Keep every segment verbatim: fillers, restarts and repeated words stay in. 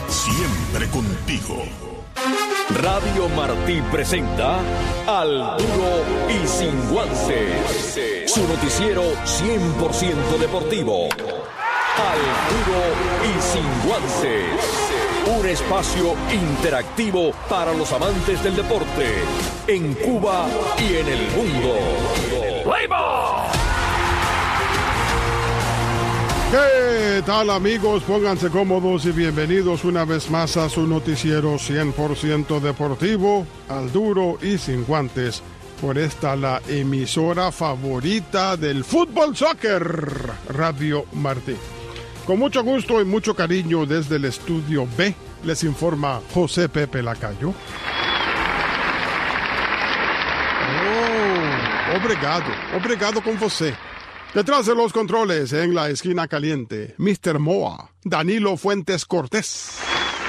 siempre contigo. Radio Martí presenta Al Duro y Sin Guances, su noticiero cien por ciento deportivo. Al Duro y Sin Guances, un espacio interactivo para los amantes del deporte en Cuba y en el mundo. ¡Play-ball! ¿Qué tal, amigos? Pónganse cómodos y bienvenidos una vez más a su noticiero cien por ciento deportivo, Al Duro y Sin Guantes, por esta la emisora favorita del fútbol soccer, Radio Martí. Con mucho gusto y mucho cariño desde el estudio B, les informa José Pepe Lacayo. Oh, obrigado, obrigado con você. Detrás de los controles, en la esquina caliente, mister Moa, Danilo Fuentes Cortés.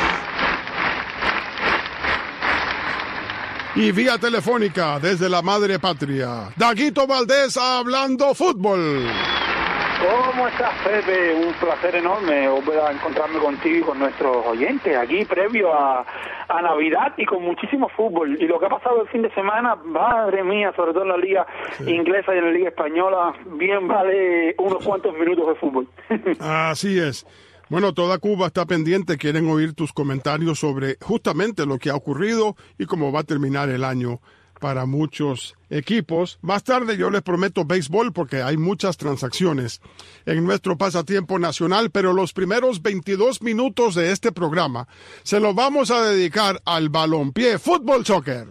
Y vía telefónica, desde la madre patria, Daguito Valdés hablando fútbol. ¿Cómo estás, Pepe? Un placer enorme volver a encontrarme contigo y con nuestros oyentes aquí previo a, a Navidad y con muchísimo fútbol. Y lo que ha pasado el fin de semana, madre mía, sobre todo en la liga sí. inglesa y en la liga española, bien vale unos cuantos minutos de fútbol. Así es. Bueno, toda Cuba está pendiente, quieren oír tus comentarios sobre justamente lo que ha ocurrido y cómo va a terminar el año para muchos equipos. Más tarde yo les prometo béisbol porque hay muchas transacciones en nuestro pasatiempo nacional, pero los primeros veintidós minutos de este programa se los vamos a dedicar al balompié, fútbol soccer.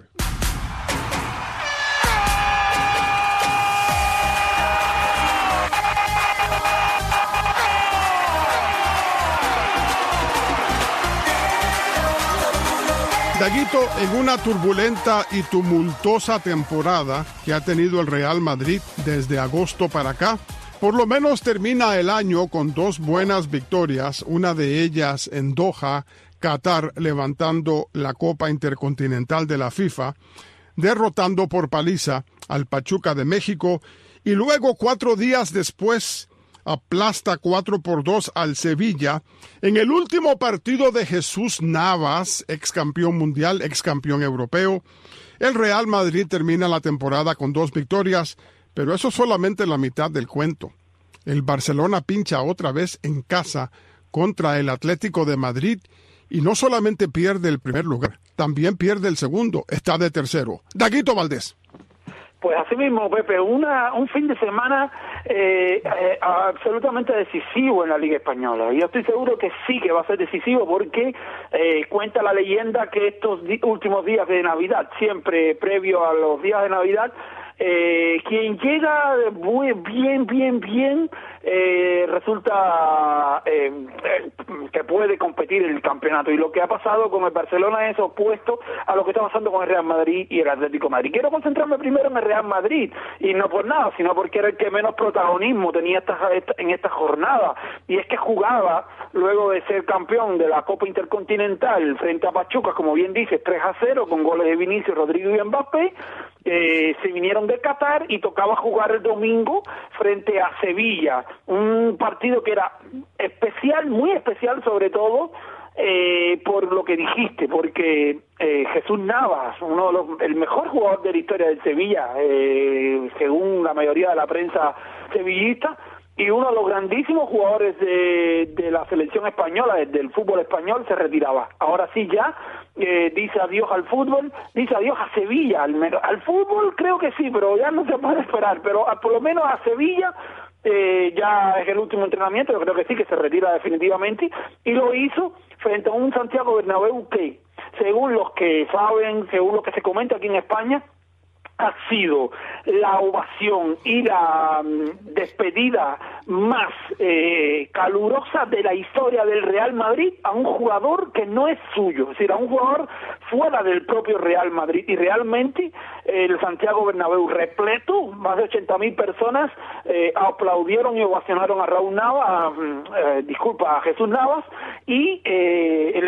Daguito, en una turbulenta y tumultuosa temporada que ha tenido el Real Madrid desde agosto para acá, por lo menos termina el año con dos buenas victorias, una de ellas en Doha, Qatar, levantando la Copa Intercontinental de la FIFA, derrotando por paliza al Pachuca de México, y luego cuatro días después aplasta cuatro por dos al Sevilla en el último partido de Jesús Navas, ex campeón mundial, ex campeón europeo. El Real Madrid termina la temporada con dos victorias, pero eso es solamente la mitad del cuento. El Barcelona pincha otra vez en casa contra el Atlético de Madrid y no solamente pierde el primer lugar, también pierde el segundo, está de tercero. Daguito Valdés. Pues así mismo, Pepe, una, un fin de semana eh, eh, absolutamente decisivo en la Liga Española. Y yo estoy seguro que sí que va a ser decisivo porque eh, cuenta la leyenda que estos di- últimos días de Navidad, siempre previo a los días de Navidad, eh, quien llega muy bien, bien, bien, eh, resulta eh, eh, que puede competir en el campeonato. Y lo que ha pasado con el Barcelona es opuesto a lo que está pasando con el Real Madrid y el Atlético de Madrid. Quiero concentrarme primero en el Real Madrid, y no por nada, sino porque era el que menos protagonismo tenía esta, esta, en esta jornada. Y es que jugaba, luego de ser campeón de la Copa Intercontinental frente a Pachuca, como bien dices, tres a cero, con goles de Vinicius, Rodrigo y Mbappé. Eh, se vinieron de Qatar y tocaba jugar el domingo frente a Sevilla, un partido que era especial, muy especial sobre todo eh, por lo que dijiste, porque eh, Jesús Navas, uno de los, el mejor jugador de la historia del Sevilla, eh, según la mayoría de la prensa sevillista, y uno de los grandísimos jugadores de, de la selección española, del fútbol español, se retiraba. Ahora sí ya eh, dice adiós al fútbol, dice adiós a Sevilla, al, al fútbol creo que sí, pero ya no se puede esperar, pero a, por lo menos a Sevilla eh, ya es el último entrenamiento, yo creo que sí, que se retira definitivamente, y lo hizo frente a un Santiago Bernabéu que, según los que saben, según lo que se comenta aquí en España, ha sido la ovación y la um, despedida más eh, calurosa de la historia del Real Madrid a un jugador que no es suyo, es decir, a un jugador fuera del propio Real Madrid. Y realmente eh, el Santiago Bernabéu repleto, más de ochenta mil personas eh, aplaudieron y ovacionaron a Raúl Navas, eh, disculpa, a Jesús Navas, y eh, el,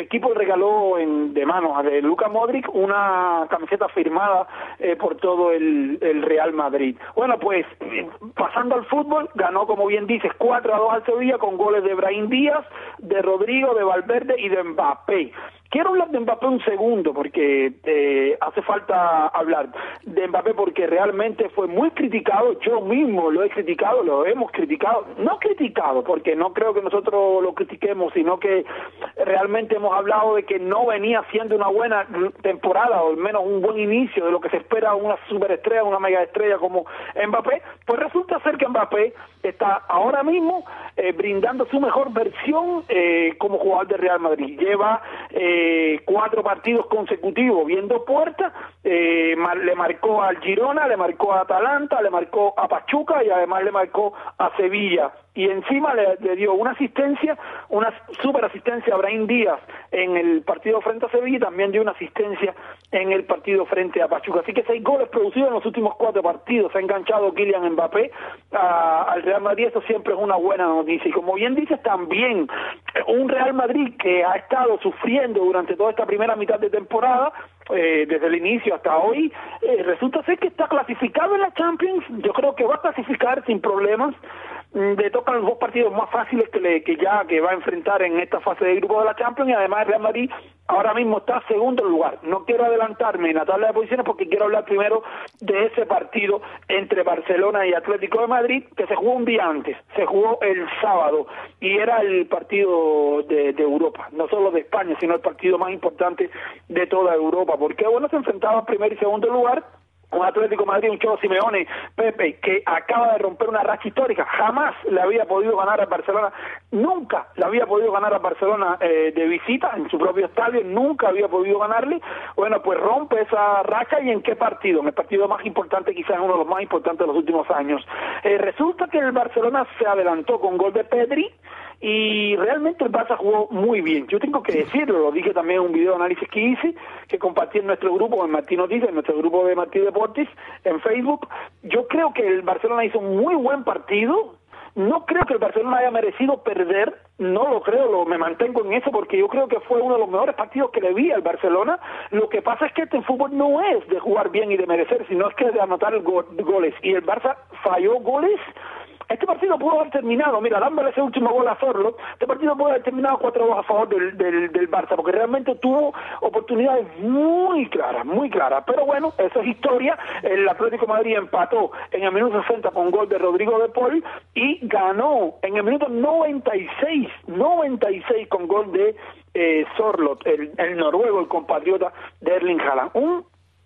equipo regaló en, de manos de Luka Modric una camiseta firmada eh, por todo el, el Real Madrid. Bueno, pues pasando al fútbol, ganó, como bien dices, cuatro a dos al Sevilla con goles de Brahim Díaz, de Rodrigo, de Valverde y de Mbappé. Quiero hablar de Mbappé un segundo porque eh, hace falta hablar de Mbappé porque realmente fue muy criticado, yo mismo lo he criticado, lo hemos criticado, no criticado porque no creo que nosotros lo critiquemos, sino que realmente hemos hablado de que no venía haciendo una buena temporada o al menos un buen inicio de lo que se espera una superestrella, una megaestrella como Mbappé. Pues resulta ser que Mbappé está ahora mismo eh, brindando su mejor versión eh, como jugador de Real Madrid. Lleva eh, cuatro partidos consecutivos viendo puertas, eh, le marcó al Girona, le marcó a Atalanta, le marcó a Pachuca y además le marcó a Sevilla. Y encima le, le dio una asistencia, una super asistencia a Brahim Díaz en el partido frente a Sevilla y también dio una asistencia en el partido frente a Pachuca. Así que seis goles producidos en los últimos cuatro partidos. Se ha enganchado Kylian Mbappé a, al Real Madrid, eso siempre es una buena noticia. Y como bien dices, también un Real Madrid que ha estado sufriendo durante toda esta primera mitad de temporada, Eh, desde el inicio hasta hoy, eh, resulta ser que está clasificado en la Champions. Yo creo que va a clasificar sin problemas. Le tocan los dos partidos más fáciles que, le, que ya que va a enfrentar en esta fase de grupo de la Champions, y además el Real Madrid ahora mismo está segundo lugar. No quiero adelantarme en la tabla de posiciones porque quiero hablar primero de ese partido entre Barcelona y Atlético de Madrid, que se jugó un día antes, se jugó el sábado, y era el partido de, de Europa, no solo de España, sino el partido más importante de toda Europa, porque bueno, se enfrentaban primer y segundo lugar, un Atlético de Madrid, un Cholo Simeone, Pepe, que acaba de romper una racha histórica. Jamás le había podido ganar a Barcelona, nunca le había podido ganar a Barcelona eh, de visita en su propio estadio, nunca había podido ganarle. Bueno, pues rompe esa racha. ¿Y en qué partido? En el partido más importante, quizás uno de los más importantes de los últimos años. Eh, resulta que el Barcelona se adelantó con gol de Pedri, y realmente el Barça jugó muy bien. Yo tengo que decirlo, lo dije también en un video de análisis que hice, que compartí en nuestro grupo, en Martí Noticias, en nuestro grupo de Martí Deportes, en Facebook. Yo creo que el Barcelona hizo un muy buen partido. No creo que el Barcelona haya merecido perder, no lo creo, lo, me mantengo en eso, porque yo creo que fue uno de los mejores partidos que le vi al Barcelona. Lo que pasa es que este fútbol no es de jugar bien y de merecer, sino es que de anotar go- goles, y el Barça falló goles. Este partido pudo haber terminado, mira, dándole ese último gol a Zorlo, este partido pudo haber terminado cuatro a dos a favor del, del, del Barça, porque realmente tuvo oportunidades muy claras, muy claras. Pero bueno, eso es historia. El Atlético de Madrid empató en el minuto sesenta con gol de Rodrigo de Paul y ganó en el minuto noventa y seis, noventa y seis con gol de eh, Zorlo, el, el noruego, el compatriota de Erling Haaland. Un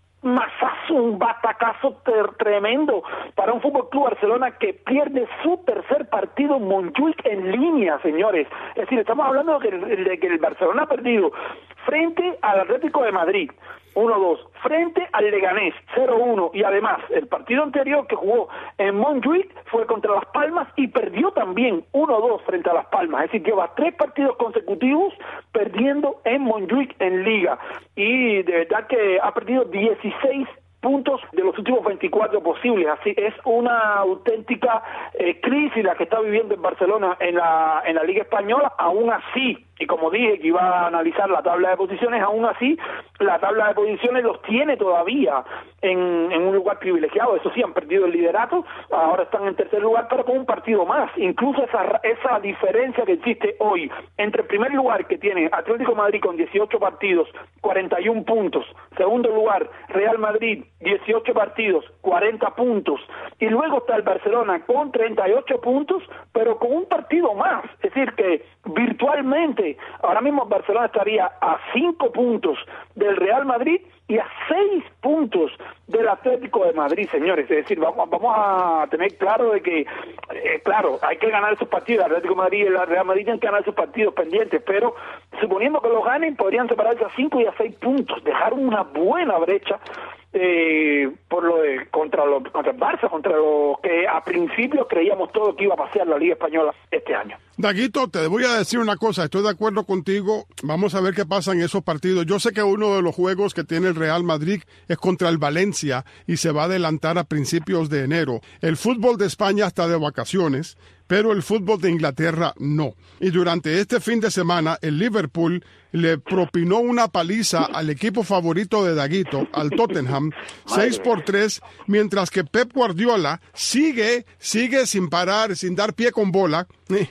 masazo, un batacazo ter- tremendo para un Fútbol Club Barcelona que pierde su tercer partido en Montjuic en línea, señores. Es decir, estamos hablando de que, el, de que el Barcelona ha perdido frente al Atlético de Madrid uno dos, frente al Leganés cero uno, y además el partido anterior que jugó en Montjuic fue contra Las Palmas y perdió también uno dos frente a Las Palmas. Es decir, lleva tres partidos consecutivos perdiendo en Montjuic en Liga, y de verdad que ha perdido dieciséis puntos de los últimos veinticuatro posibles. Así es una auténtica eh, crisis la que está viviendo en Barcelona en la en la Liga Española. Aún así, y como dije que iba a analizar la tabla de posiciones, aún así la tabla de posiciones los tiene todavía en, en un lugar privilegiado. Eso sí, han perdido el liderato, ahora están en tercer lugar, pero con un partido más. Incluso esa esa diferencia que existe hoy entre el primer lugar, que tiene Atlético de Madrid con dieciocho partidos, cuarenta y uno puntos, segundo lugar Real Madrid, dieciocho partidos, cuarenta puntos, y luego está el Barcelona con treinta y ocho puntos, pero con un partido más. Es decir, que virtualmente ahora mismo Barcelona estaría a cinco puntos del Real Madrid y a seis puntos del Atlético de Madrid, señores. Es decir, vamos, vamos a tener claro de que, eh, claro, hay que ganar esos partidos. El Atlético de Madrid y el Real Madrid tienen que ganar esos partidos pendientes, pero suponiendo que los ganen, podrían separarse a cinco y a seis puntos, dejar una buena brecha eh, por lo de, contra, lo, contra el Barça, contra lo que a principio creíamos todo que iba a pasear la Liga Española este año. Daguito, te voy a decir una cosa, estoy de acuerdo contigo, vamos a ver qué pasa en esos partidos. Yo sé que uno de los juegos que tiene el Real Madrid es contra el Valencia y se va a adelantar a principios de enero. El fútbol de España está de vacaciones, pero el fútbol de Inglaterra no. Y durante este fin de semana, el Liverpool le propinó una paliza al equipo favorito de Daguito, al Tottenham, seis por tres, mientras que Pep Guardiola sigue, sigue sin parar, sin dar pie con bola,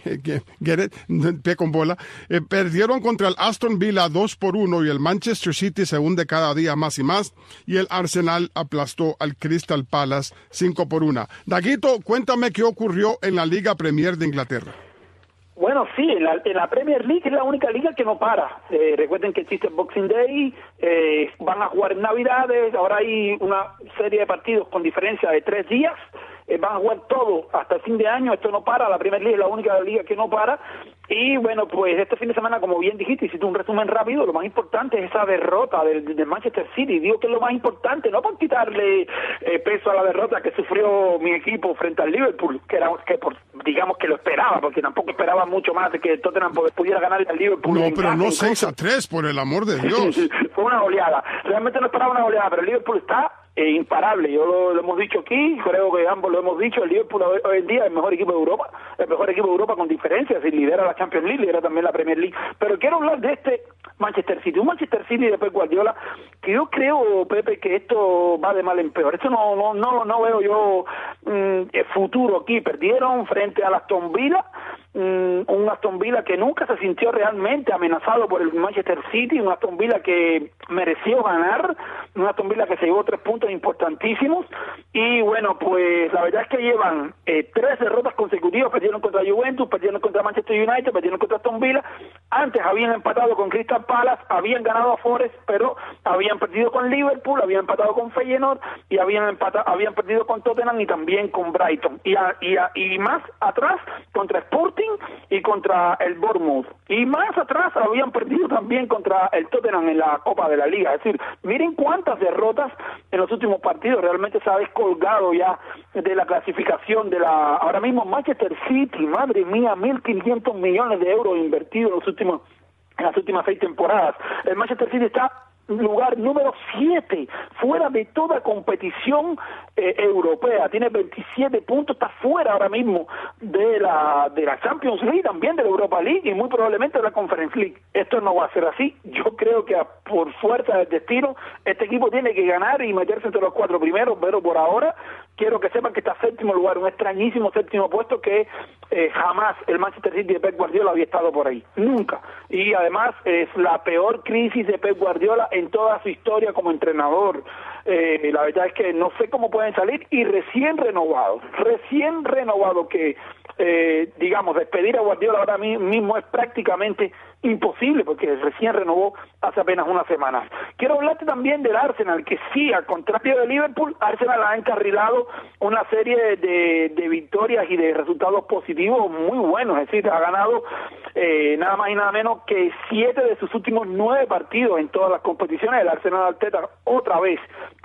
get it? pie con bola, eh, perdieron contra el Aston Villa dos por uno y el Manchester City se hunde cada día más y más, y el Arsenal aplastó al Crystal Palace cinco por uno. Daguito, cuéntame qué ocurrió en la Liga Premier de Inglaterra. Bueno, sí, en la, en la Premier League es la única liga que no para. Eh, recuerden que existe el Boxing Day, eh, van a jugar en Navidades, ahora hay una serie de partidos con diferencia de tres días, eh, van a jugar todo hasta el fin de año, esto no para, la Premier League es la única liga que no para. Y bueno, pues este fin de semana, como bien dijiste, hiciste un resumen rápido, lo más importante es esa derrota del, del Manchester City. Digo que es lo más importante, no por quitarle eh, peso a la derrota que sufrió mi equipo frente al Liverpool, que era que por, digamos que lo esperaba, porque tampoco esperaba mucho más de que Tottenham pudiera ganar al Liverpool. No, pero no seis a tres, por el amor de Dios. Fue una goleada, realmente no esperaba una goleada, pero el Liverpool está eh, imparable, yo lo, lo hemos dicho aquí, creo que ambos lo hemos dicho, el Liverpool hoy, hoy en día es el mejor equipo de Europa, el mejor equipo de Europa con diferencia, si lidera la Champions League, lidera también la Premier League, pero quiero hablar de este Manchester City, un Manchester City de Pep Guardiola, que yo creo, Pepe, que esto va de mal en peor, esto no no no, no veo yo mmm, futuro aquí, perdieron frente al Aston Villa, mmm, un Aston Villa que nunca se sintió realmente amenazado por el Manchester City, un Aston Villa que mereció ganar, un Aston Villa que se llevó tres puntos importantísimos, y bueno, pues la verdad es que llevan eh, tres derrotas consecutivas, perdieron contra Juventus, perdieron contra Manchester United, perdieron contra Aston Villa, antes habían empatado con Crystal Palace, habían ganado a Forest, pero habían perdido con Liverpool, habían empatado con Feyenoord, y habían empatado, habían perdido con Tottenham y también con Brighton, y, a, y, a, y más atrás contra Sporting y contra el Bournemouth, y más atrás habían perdido también contra el Tottenham en la Copa de la Liga, es decir, miren cuántas derrotas en los últimos partidos, realmente se ha descolgado ya de la clasificación de la, ahora mismo Manchester City, madre mía, mil quinientos millones de euros invertidos en los últimos, en las últimas seis temporadas, el Manchester City está lugar número siete, fuera de toda competición eh, europea, tiene veintisiete puntos, está fuera ahora mismo de la de la Champions League, también de la Europa League y muy probablemente de la Conference League. Esto no va a ser así, yo creo que a, por fuerza del destino, este equipo tiene que ganar y meterse entre los cuatro primeros, pero por ahora quiero que sepan que está séptimo lugar, un extrañísimo séptimo puesto que eh, jamás el Manchester City de Pep Guardiola había estado por ahí, nunca, y además es la peor crisis de Pep Guardiola en toda su historia como entrenador. Eh, la verdad es que no sé cómo pueden salir, y recién renovado, recién renovado que eh, digamos, despedir a Guardiola ahora mismo es prácticamente imposible porque recién renovó hace apenas unas semanas. Quiero hablarte también del Arsenal, que sí, al contrario de Liverpool, Arsenal ha encarrilado una serie de, de victorias y de resultados positivos muy buenos, es decir, ha ganado eh, nada más y nada menos que siete de sus últimos nueve partidos en todas las competiciones. El Arsenal Arteta otra vez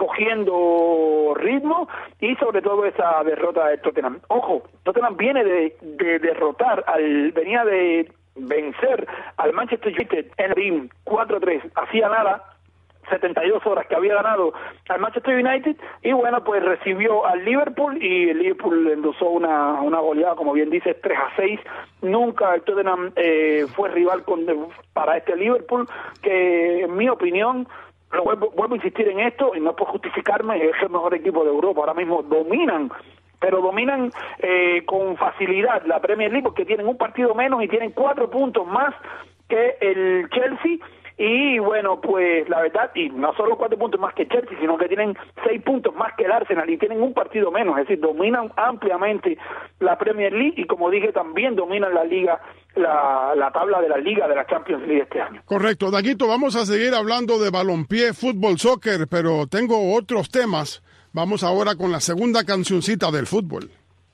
cogiendo ritmo y sobre todo esa derrota de Tottenham. Ojo, Tottenham viene de, de derrotar, al venía de vencer al Manchester United en el cuatro tres, hacía nada, setenta y dos horas que había ganado al Manchester United, y bueno, pues recibió al Liverpool y el Liverpool endosó una, una goleada, como bien dice, tres a seis. Nunca el Tottenham eh, fue rival con, para este Liverpool, que en mi opinión, lo vuelvo, vuelvo a insistir en esto y no puedo justificarme, es el mejor equipo de Europa, ahora mismo dominan, pero dominan eh, con facilidad la Premier League porque tienen un partido menos y tienen cuatro puntos más que el Chelsea. Y bueno, pues la verdad, y no solo cuatro puntos más que Chelsea, sino que tienen seis puntos más que el Arsenal y tienen un partido menos, es decir, dominan ampliamente la Premier League y, como dije, también dominan la liga, la, la tabla de la liga de la Champions League este año. Correcto, Daguito, vamos a seguir hablando de balompié, fútbol, soccer, pero tengo otros temas. Vamos ahora con la segunda cancioncita del fútbol.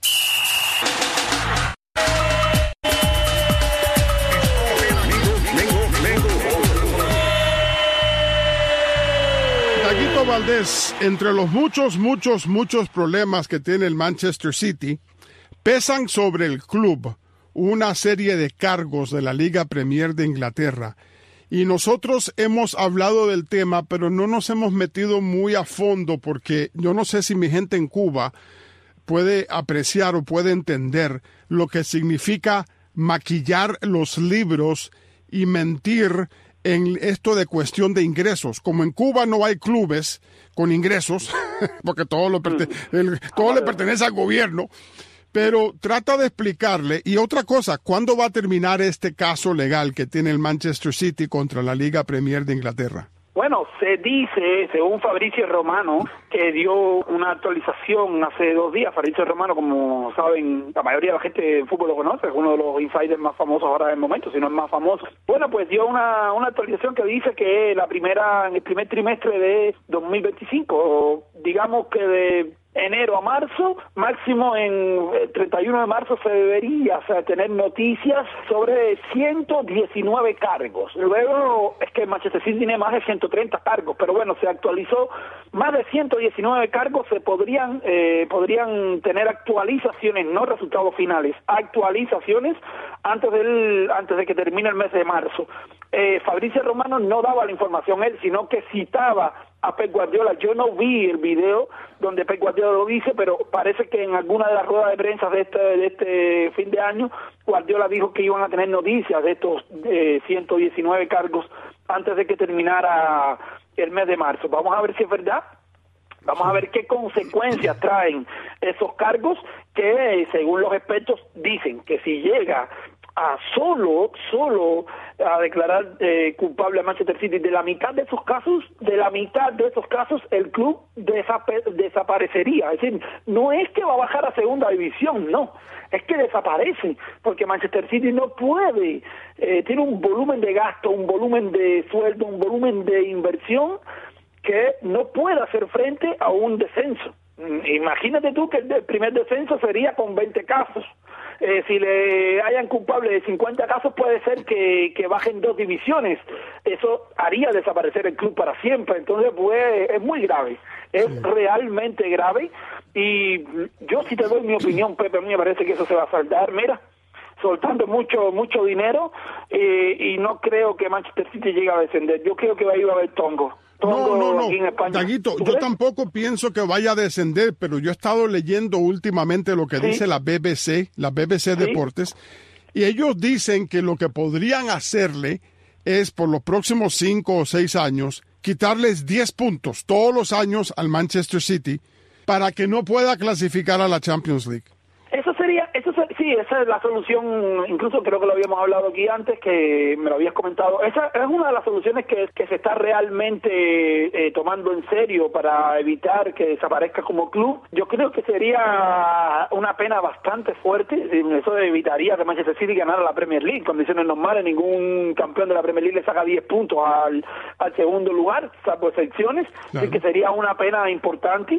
Daguito Valdés, entre los muchos, muchos, muchos problemas que tiene el Manchester City, pesan sobre el club una serie de cargos de la Liga Premier de Inglaterra. Y nosotros hemos hablado del tema, pero no nos hemos metido muy a fondo porque yo no sé si mi gente en Cuba puede apreciar o puede entender lo que significa maquillar los libros y mentir en esto de cuestión de ingresos. Como en Cuba no hay clubes con ingresos, porque todo, lo perte- el, todo le pertenece al gobierno, pero trata de explicarle. Y otra cosa, ¿cuándo va a terminar este caso legal que tiene el Manchester City contra la Liga Premier de Inglaterra? Bueno, se dice, según Fabrizio Romano, que dio una actualización hace dos días. Fabrizio Romano, como saben, la mayoría de la gente del fútbol lo conoce, es uno de los insiders más famosos ahora del momento, si no es más famoso. Bueno, pues dio una, una actualización que dice que la primera, en el primer trimestre de dos mil veinticinco, digamos que de enero a marzo, máximo en el treinta y uno de marzo se debería, o sea, tener noticias sobre ciento diecinueve cargos. Luego es que Manchester City tiene más de ciento treinta cargos, pero bueno, se actualizó más de ciento diecinueve cargos. Se podrían eh, podrían tener actualizaciones, no resultados finales, actualizaciones antes del antes de que termine el mes de marzo. Eh, Fabrizio Romano no daba la información él, sino que citaba a Pep Guardiola. Yo no vi el video donde Pep Guardiola lo dice, pero parece que en alguna de las ruedas de prensa de este, de este fin de año, Guardiola dijo que iban a tener noticias de estos eh, ciento diecinueve cargos antes de que terminara el mes de marzo. Vamos a ver si es verdad. Vamos a ver qué consecuencias traen esos cargos que, según los expertos, dicen que si llega a solo, solo a declarar eh, culpable a Manchester City de la mitad de esos casos, de la mitad de esos casos el club desape- desaparecería. Es decir, no es que va a bajar a segunda división, no, es que desaparece, porque Manchester City no puede, eh, tiene un volumen de gasto, un volumen de sueldo, un volumen de inversión que no puede hacer frente a un descenso. Imagínate tú que el primer descenso sería con veinte casos. Eh, si le hayan culpable de cincuenta casos, puede ser que, que bajen dos divisiones. Eso haría desaparecer el club para siempre. Entonces, pues, es muy grave. Es sí. realmente grave. Y yo, si te doy mi opinión, Pepe, a mí me parece que eso se va a saldar. Mira, soltando mucho mucho dinero, eh, y no creo que Manchester City llegue a descender. Yo creo que va a ir a haber tongo. No, no, no, Daguito, yo tampoco pienso que vaya a descender, pero yo he estado leyendo últimamente lo que ¿Sí? dice la B B C, la B B C ¿Sí? Deportes, y ellos dicen que lo que podrían hacerle es, por los próximos cinco o seis años, quitarles diez puntos todos los años al Manchester City para que no pueda clasificar a la Champions League. Eso sería, eso ser, sí, esa es la solución. Incluso creo que lo habíamos hablado aquí antes, que me lo habías comentado. Esa es una de las soluciones que, que se está realmente eh, tomando en serio para evitar que desaparezca como club. Yo creo que sería una pena bastante fuerte. Eso evitaría que Manchester City ganara la Premier League. Condiciones normales, ningún campeón de la Premier League le saca diez puntos al, al segundo lugar, salvo excepciones. Claro. Así que sería una pena importante.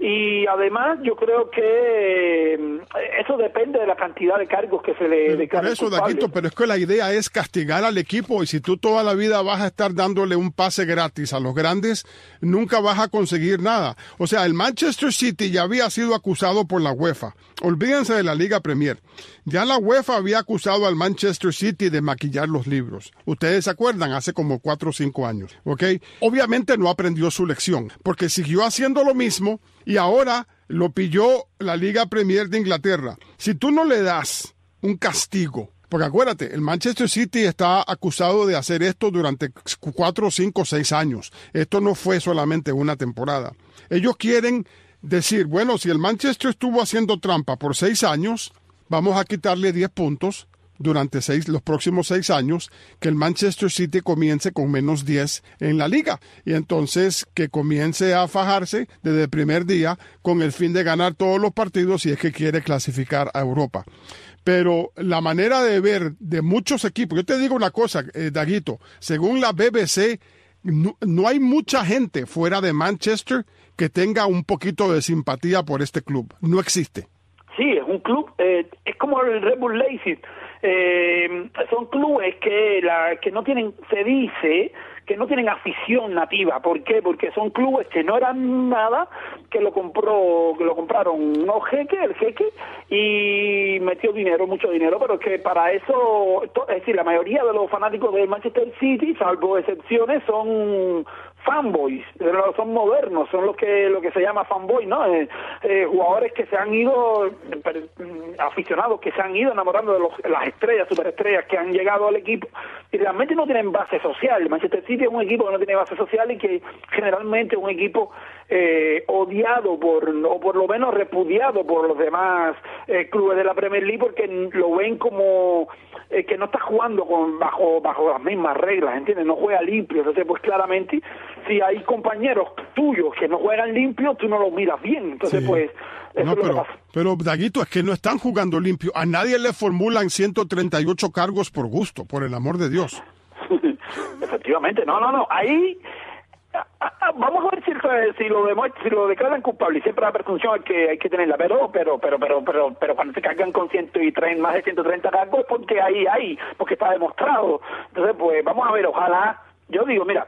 Y además yo creo que eso depende de la cantidad de cargos que se le declaren. Por eso, Daguito, pero es que la idea es castigar al equipo, y si tú toda la vida vas a estar dándole un pase gratis a los grandes, nunca vas a conseguir nada. O sea, el Manchester City ya había sido acusado por la UEFA. Olvídense de la Liga Premier. Ya la UEFA había acusado al Manchester City de maquillar los libros. Ustedes se acuerdan, hace como cuatro o cinco años, ¿ok? Obviamente no aprendió su lección, porque siguió haciendo lo mismo y ahora lo pilló la Liga Premier de Inglaterra. Si tú no le das un castigo, porque acuérdate, el Manchester City está acusado de hacer esto durante cuatro, cinco, seis años. Esto no fue solamente una temporada. Ellos quieren decir, bueno, si el Manchester estuvo haciendo trampa por seis años, vamos a quitarle diez puntos durante seis, los próximos seis años, que el Manchester City comience con menos diez en la liga, y entonces que comience a fajarse desde el primer día con el fin de ganar todos los partidos si es que quiere clasificar a Europa. Pero la manera de ver de muchos equipos, yo te digo una cosa, eh, Daguito, según la B B C, no, no hay mucha gente fuera de Manchester que tenga un poquito de simpatía por este club. No existe. Sí, es un club, eh, es como el Red Bull Leipzig. Eh, son clubes que la que no tienen, se dice que no tienen afición nativa. ¿Por qué? Porque son clubes que no eran nada, que lo compró, que lo compraron unos jeques, el jeque, y metió dinero, mucho dinero, pero que para eso, es decir, la mayoría de los fanáticos del Manchester City, salvo excepciones, son fanboys, son modernos, son los que lo que se llama fanboy, ¿no? Eh, eh, jugadores que se han ido, per, aficionados que se han ido enamorando de los, las estrellas, superestrellas que han llegado al equipo y realmente no tienen base social. Manchester City es un equipo que no tiene base social y que generalmente es un equipo eh, odiado por, o por lo menos repudiado por los demás eh, clubes de la Premier League porque lo ven como eh, que no está jugando con bajo bajo las mismas reglas, ¿entiendes? No juega limpio. Entonces, pues claramente, si hay compañeros tuyos que no juegan limpio, tú no los miras bien. Entonces, sí. pues... Eso no, es lo pero, que pasa. pero, Daguito, es que no están jugando limpio. A nadie le formulan ciento treinta y ocho cargos por gusto, por el amor de Dios. Efectivamente, no, no, no. Ahí... Vamos a ver si, si lo demuestra, si lo declaran culpable, y siempre la presunción hay que hay que tenerla, pero pero pero pero pero pero cuando se cargan con ciento y treinta, más de ciento treinta cargos es porque ahí hay, porque está demostrado. Entonces, pues vamos a ver, ojalá, yo digo, mira,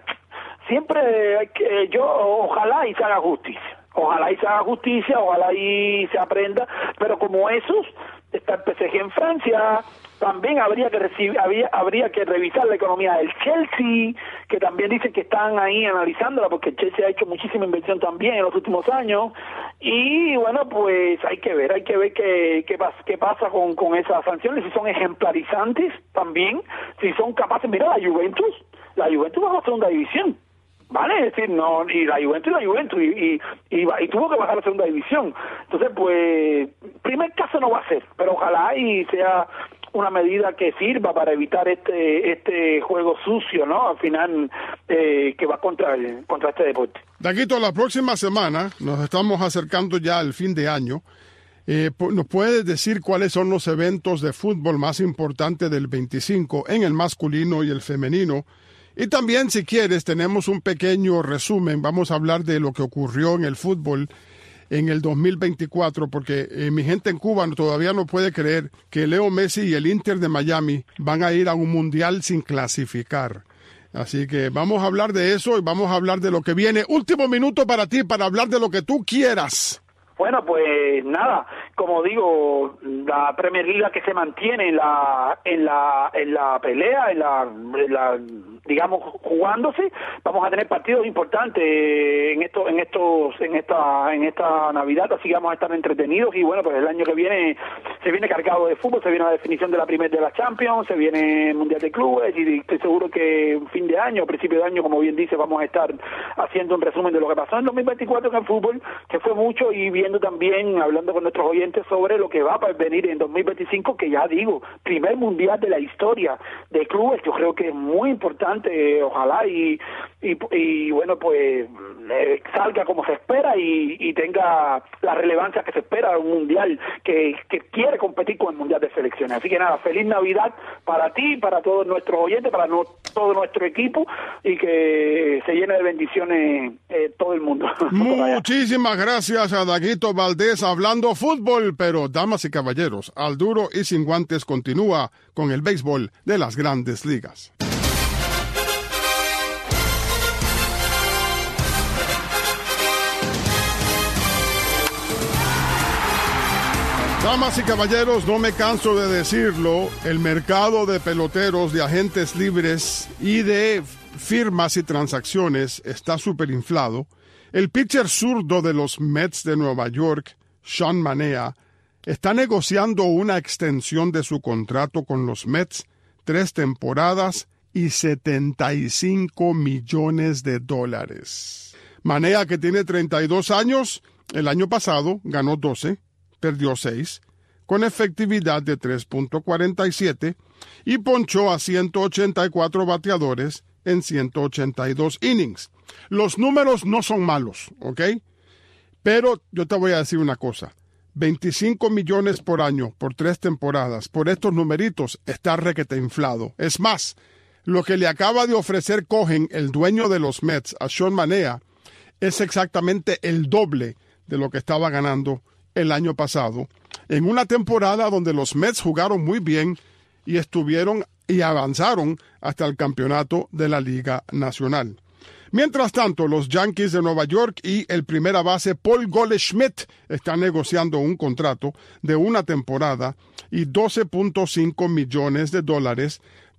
siempre hay que, yo ojalá y se haga justicia. Ojalá y se haga justicia, ojalá y se aprenda, pero como esos, está el P S G en Francia, también habría que recibir, habría, habría que revisar la economía del Chelsea, que también dicen que están ahí analizándola, porque el Chelsea ha hecho muchísima inversión también en los últimos años, y bueno, pues hay que ver, hay que ver qué, qué, pasa, qué pasa con, con esas sanciones, si son ejemplarizantes también, si son capaces, mira la Juventus, la Juventus va a la segunda división. ¿Vale? Es decir, no, y la Juventus y la Juventus, y, y, y, y tuvo que bajar a la segunda división. Entonces, pues, primer caso no va a ser, pero ojalá y sea una medida que sirva para evitar este este juego sucio, ¿no? Al final, eh, que va contra, el, contra este deporte. Daguito, la próxima semana, nos estamos acercando ya al fin de año, eh, ¿nos puedes decir cuáles son los eventos de fútbol más importantes del veinticinco en el masculino y el femenino? Y también, si quieres, tenemos un pequeño resumen. Vamos a hablar de lo que ocurrió en el fútbol en el dos mil veinticuatro, porque eh, mi gente en Cuba todavía no puede creer que Leo Messi y el Inter de Miami van a ir a un mundial sin clasificar. Así que vamos a hablar de eso y vamos a hablar de lo que viene. Último minuto para ti, para hablar de lo que tú quieras. Bueno, pues nada, como digo, la Premier League que se mantiene en la en la en la pelea, en la, en la digamos jugándose, vamos a tener partidos importantes en esto en estos en esta en esta Navidad, así que vamos a estar entretenidos y bueno, pues el año que viene se viene cargado de fútbol, se viene la definición de la primera de la Champions, se viene el Mundial de Clubes y estoy seguro que fin de año, principio de año, como bien dice, vamos a estar haciendo un resumen de lo que pasó en dos mil veinticuatro en el fútbol, que fue mucho, y bien también, hablando con nuestros oyentes sobre lo que va a venir en dos mil veinticinco, que ya digo, primer mundial de la historia de clubes, yo creo que es muy importante, eh, ojalá y, y, y bueno, pues eh, salga como se espera y, y tenga la relevancia que se espera, un mundial que, que quiere competir con el mundial de selecciones. Así que nada, feliz Navidad para ti, para todos nuestros oyentes, para no, todo nuestro equipo, y que se llene de bendiciones eh, todo el mundo. Muchísimas gracias a Daguito Valdés hablando fútbol, pero damas y caballeros, al duro y sin guantes continúa con el béisbol de las Grandes Ligas. Damas y caballeros, no me canso de decirlo, el mercado de peloteros, de agentes libres y de firmas y transacciones está súper inflado. El pitcher zurdo de los Mets de Nueva York, Sean Manaea, está negociando una extensión de su contrato con los Mets, tres temporadas y setenta y cinco millones de dólares. Manaea, que tiene treinta y dos años, el año pasado ganó doce, perdió seis, con efectividad de tres punto cuarenta y siete y ponchó a ciento ochenta y cuatro bateadores en ciento ochenta y dos innings. Los números no son malos, ¿ok? Pero yo te voy a decir una cosa. veinticinco millones por año por tres temporadas, por estos numeritos, está requete inflado. Es más, lo que le acaba de ofrecer Cohen, el dueño de los Mets, a Sean Manaea, es exactamente el doble de lo que estaba ganando el año pasado, en una temporada donde los Mets jugaron muy bien y estuvieron y avanzaron hasta el campeonato de la Liga Nacional. Mientras tanto, los Yankees de Nueva York y el primera base Paul Goldschmidt están negociando un contrato de una temporada y doce punto cinco millones de dólares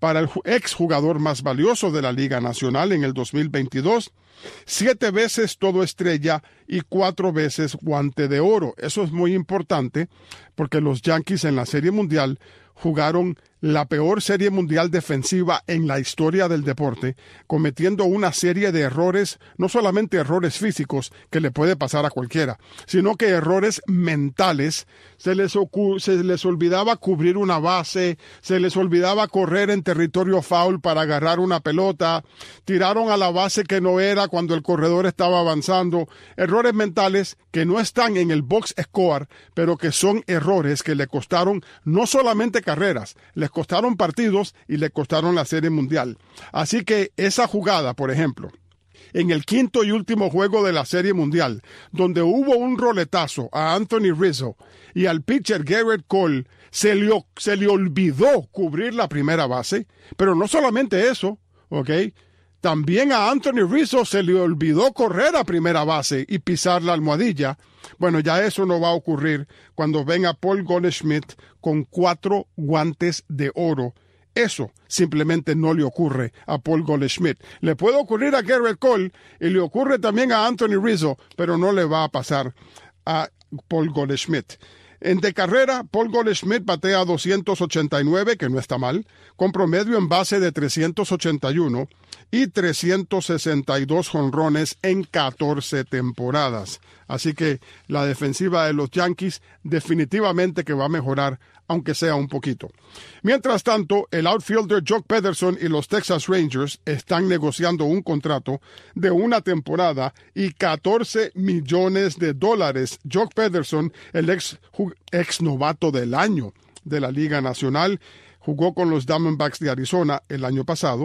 para el exjugador más valioso de la Liga Nacional en el dos mil veintidós, siete veces todo estrella y cuatro veces guante de oro. Eso es muy importante porque los Yankees en la Serie Mundial jugaron la peor serie mundial defensiva en la historia del deporte, cometiendo una serie de errores, no solamente errores físicos que le puede pasar a cualquiera, sino que errores mentales. Se les, se les olvidaba cubrir una base, se les olvidaba correr en territorio foul para agarrar una pelota, tiraron a la base que no era cuando el corredor estaba avanzando, errores mentales que no están en el box score, pero que son errores que le costaron no solamente carreras, les costaron partidos y le costaron la Serie Mundial. Así que esa jugada, por ejemplo, en el quinto y último juego de la Serie Mundial, donde hubo un roletazo a Anthony Rizzo y al pitcher Garrett Cole, se le, se le olvidó cubrir la primera base, pero no solamente eso, ¿ok? También a Anthony Rizzo se le olvidó correr a primera base y pisar la almohadilla. Bueno, ya eso no va a ocurrir cuando venga Paul Goldschmidt con cuatro guantes de oro. Eso simplemente no le ocurre a Paul Goldschmidt. Le puede ocurrir a Garrett Cole y le ocurre también a Anthony Rizzo, pero no le va a pasar a Paul Goldschmidt. En de carrera, Paul Goldschmidt batea doscientos ochenta y nueve, que no está mal, con promedio en base de trescientos ochenta y uno y trescientos sesenta y dos jonrones en catorce temporadas. Así que la defensiva de los Yankees definitivamente que va a mejorar, aunque sea un poquito. Mientras tanto, el outfielder Jock Pederson y los Texas Rangers están negociando un contrato de una temporada y catorce millones de dólares. Jock Pederson, el ex, ex novato del año de la Liga Nacional, jugó con los Diamondbacks de Arizona el año pasado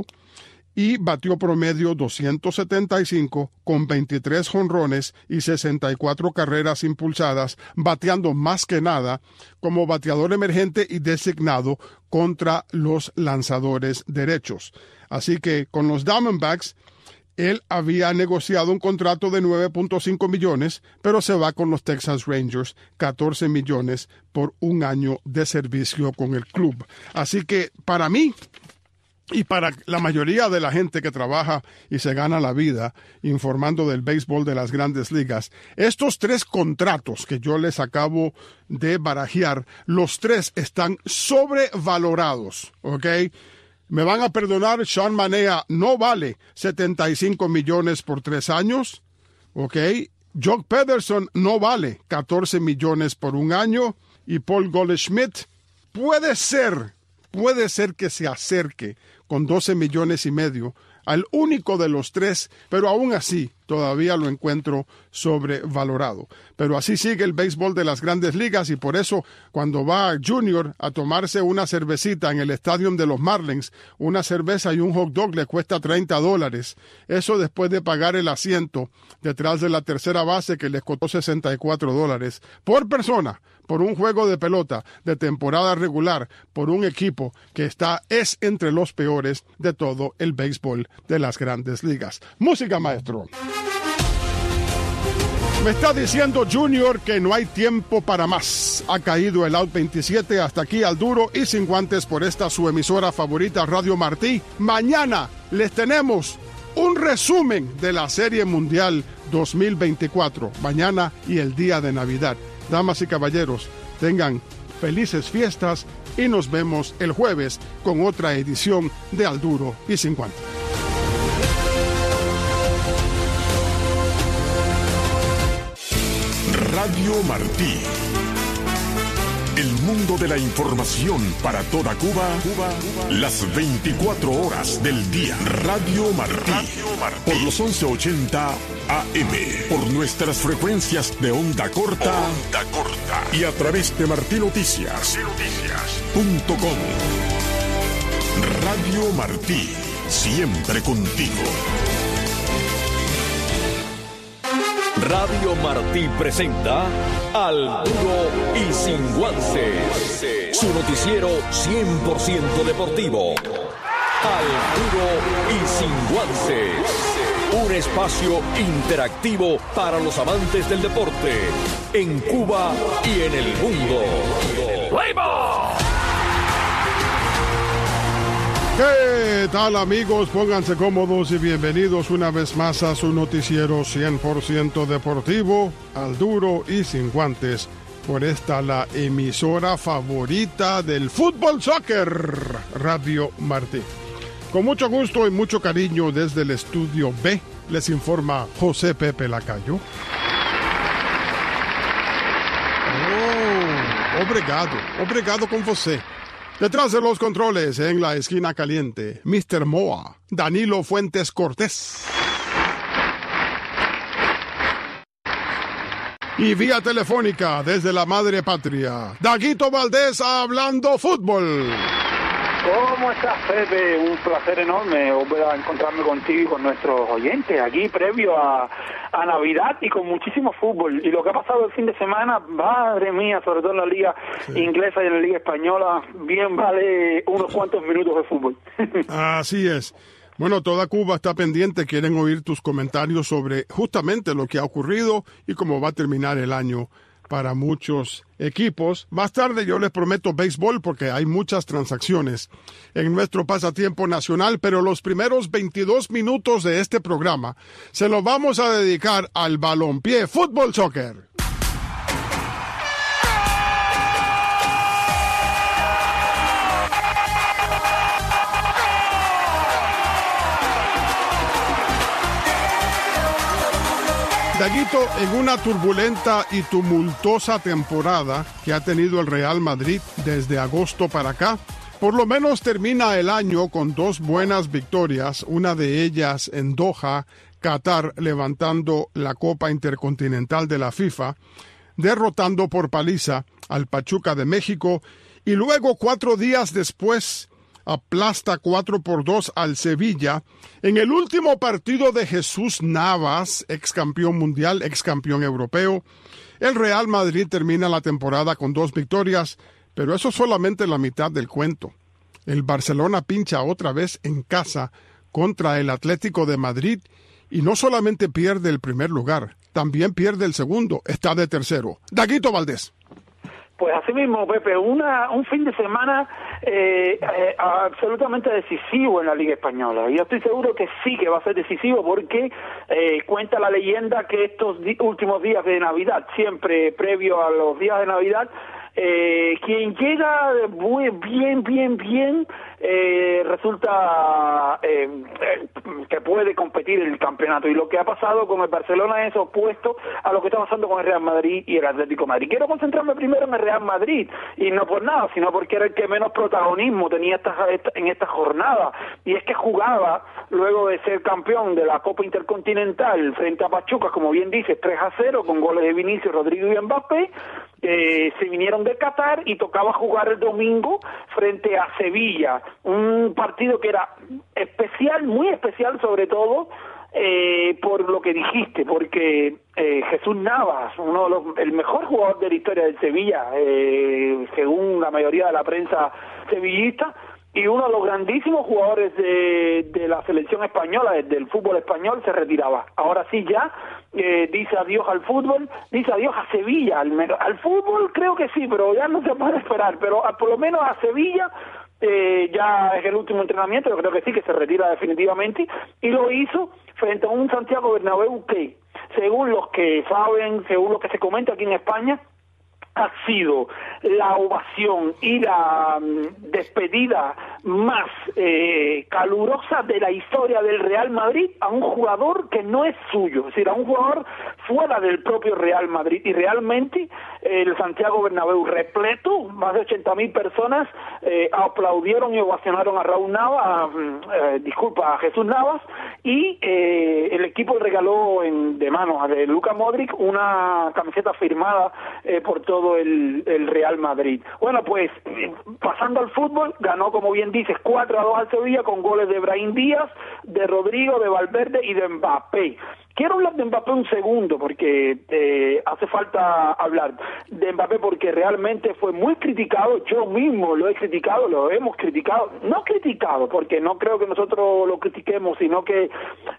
y batió promedio doscientos setenta y cinco con veintitrés jonrones y sesenta y cuatro carreras impulsadas, bateando más que nada como bateador emergente y designado contra los lanzadores derechos. Así que con los Diamondbacks, él había negociado un contrato de nueve punto cinco millones, pero se va con los Texas Rangers, catorce millones por un año de servicio con el club. Así que para mí, y para la mayoría de la gente que trabaja y se gana la vida informando del béisbol de las grandes ligas, estos tres contratos que yo les acabo de barajear, los tres están sobrevalorados, ¿ok? Me van a perdonar, Sean Manaea no vale setenta y cinco millones por tres años, ¿ok? Jock Pederson no vale catorce millones por un año y Paul Goldschmidt puede ser, puede ser que se acerque con doce millones y medio al único de los tres, pero aún así todavía lo encuentro sobrevalorado. Pero así sigue el béisbol de las grandes ligas y por eso cuando va Junior a tomarse una cervecita en el estadio de los Marlins, una cerveza y un hot dog le cuesta treinta dólares. Eso después de pagar el asiento detrás de la tercera base que les costó sesenta y cuatro dólares por persona, por un juego de pelota de temporada regular, por un equipo que está es entre los peores de todo el béisbol de las grandes ligas. Música, maestro. Me está diciendo Junior que no hay tiempo para más. Ha caído el out veintisiete. Hasta aquí al duro y sin guantes por esta su emisora favorita, Radio Martí. Mañana les tenemos un resumen de la Serie Mundial dos mil veinticuatro. Mañana y el día de Navidad. Damas y caballeros, tengan felices fiestas y nos vemos el jueves con otra edición de Al Duro y Sin Guantes. Radio Martí. El mundo de la información para toda Cuba, Cuba, las veinticuatro horas del día. Radio Martí. Radio Martí. Por los once ochenta A M. Por nuestras frecuencias de onda corta. Onda corta. Y a través de Martí Noticias. Noticias. Punto com. Radio Martí. Siempre contigo. Radio Martí presenta Al Duro y Sin Guantes, su noticiero cien por ciento deportivo. Al Duro y Sin Guantes, un espacio interactivo para los amantes del deporte en Cuba y en el mundo. ¡Play ball! ¿Qué tal, amigos? Pónganse cómodos y bienvenidos una vez más a su noticiero cien por ciento deportivo, al duro y sin guantes, por esta la emisora favorita del fútbol soccer, Radio Martí. Con mucho gusto y mucho cariño desde el estudio B, les informa José Pepe Lacayo. Oh, obrigado, obrigado con José. Detrás de los controles, en la esquina caliente, mister Moa, Danilo Fuentes Cortés. Y vía telefónica, desde la madre patria, Daguito Valdés hablando fútbol. ¿Cómo estás, Pepe? Un placer enorme volver a encontrarme contigo y con nuestros oyentes aquí previo a, a Navidad y con muchísimo fútbol. Y lo que ha pasado el fin de semana, madre mía, sobre todo en la liga sí. inglesa y en la liga española, bien vale unos cuantos minutos de fútbol. Así es. Bueno, toda Cuba está pendiente, quieren oír tus comentarios sobre justamente lo que ha ocurrido y cómo va a terminar el año para muchos equipos. Más tarde yo les prometo béisbol porque hay muchas transacciones en nuestro pasatiempo nacional, pero los primeros veintidós minutos de este programa se los vamos a dedicar al balompié, fútbol soccer. Daguito, en una turbulenta y tumultuosa temporada que ha tenido el Real Madrid desde agosto para acá, por lo menos termina el año con dos buenas victorias, una de ellas en Doha, Qatar, levantando la Copa Intercontinental de la FIFA, derrotando por paliza al Pachuca de México, y luego cuatro días después aplasta cuatro por dos al Sevilla en el último partido de Jesús Navas, ex campeón mundial, ex campeón europeo. El Real Madrid termina la temporada con dos victorias, pero eso es solamente la mitad del cuento. El Barcelona pincha otra vez en casa contra el Atlético de Madrid y no solamente pierde el primer lugar, también pierde el segundo, está de tercero. Daguito Valdés. Pues así mismo, Pepe, una, un fin de semana eh, eh, absolutamente decisivo en la Liga Española. Y yo estoy seguro que sí que va a ser decisivo porque eh, cuenta la leyenda que estos di- últimos días de Navidad, siempre previo a los días de Navidad, eh, quien llega muy bien, bien, bien, eh, resulta eh, eh, que puede competir en el campeonato. Y lo que ha pasado con el Barcelona es opuesto a lo que está pasando con el Real Madrid y el Atlético de Madrid. Quiero concentrarme primero en el Real Madrid, y no por nada, sino porque era el que menos protagonismo tenía esta, esta, en esta jornada. Y es que jugaba, luego de ser campeón de la Copa Intercontinental frente a Pachuca, como bien dices, tres a cero, con goles de Vinicius, Rodrigo y Mbappé. Eh, se vinieron de Qatar y tocaba jugar el domingo frente a Sevilla, un partido que era especial, muy especial sobre todo eh, por lo que dijiste, porque eh, Jesús Navas, uno de los, el mejor jugador de la historia del Sevilla, eh, según la mayoría de la prensa sevillista, y uno de los grandísimos jugadores de, de la selección española, del fútbol español, se retiraba. Ahora sí ya eh, dice adiós al fútbol, dice adiós a Sevilla, al, al fútbol creo que sí, pero ya no se puede esperar, pero a, por lo menos a Sevilla eh, ya es el último entrenamiento, yo creo que sí, que se retira definitivamente, y lo hizo frente a un Santiago Bernabéu que, según los que saben, según lo que se comenta aquí en España, ha sido la ovación y la um, despedida más eh, calurosa de la historia del Real Madrid a un jugador que no es suyo, es decir, a un jugador fuera del propio Real Madrid. Y realmente eh, el Santiago Bernabéu repleto, más de ochenta mil personas eh, aplaudieron y ovacionaron a Raúl Navas, eh, disculpa, a Jesús Navas, y eh, el equipo regaló en, de manos de Luka Modric una camiseta firmada eh, por todo El, el Real Madrid. Bueno, pues pasando al fútbol, ganó, como bien dices, cuatro a dos al Sevilla con goles de Brahim Díaz, de Rodrigo, de Valverde y de Mbappé. Quiero hablar de Mbappé un segundo porque eh, hace falta hablar de Mbappé porque realmente fue muy criticado, yo mismo lo he criticado, lo hemos criticado, no criticado porque no creo que nosotros lo critiquemos, sino que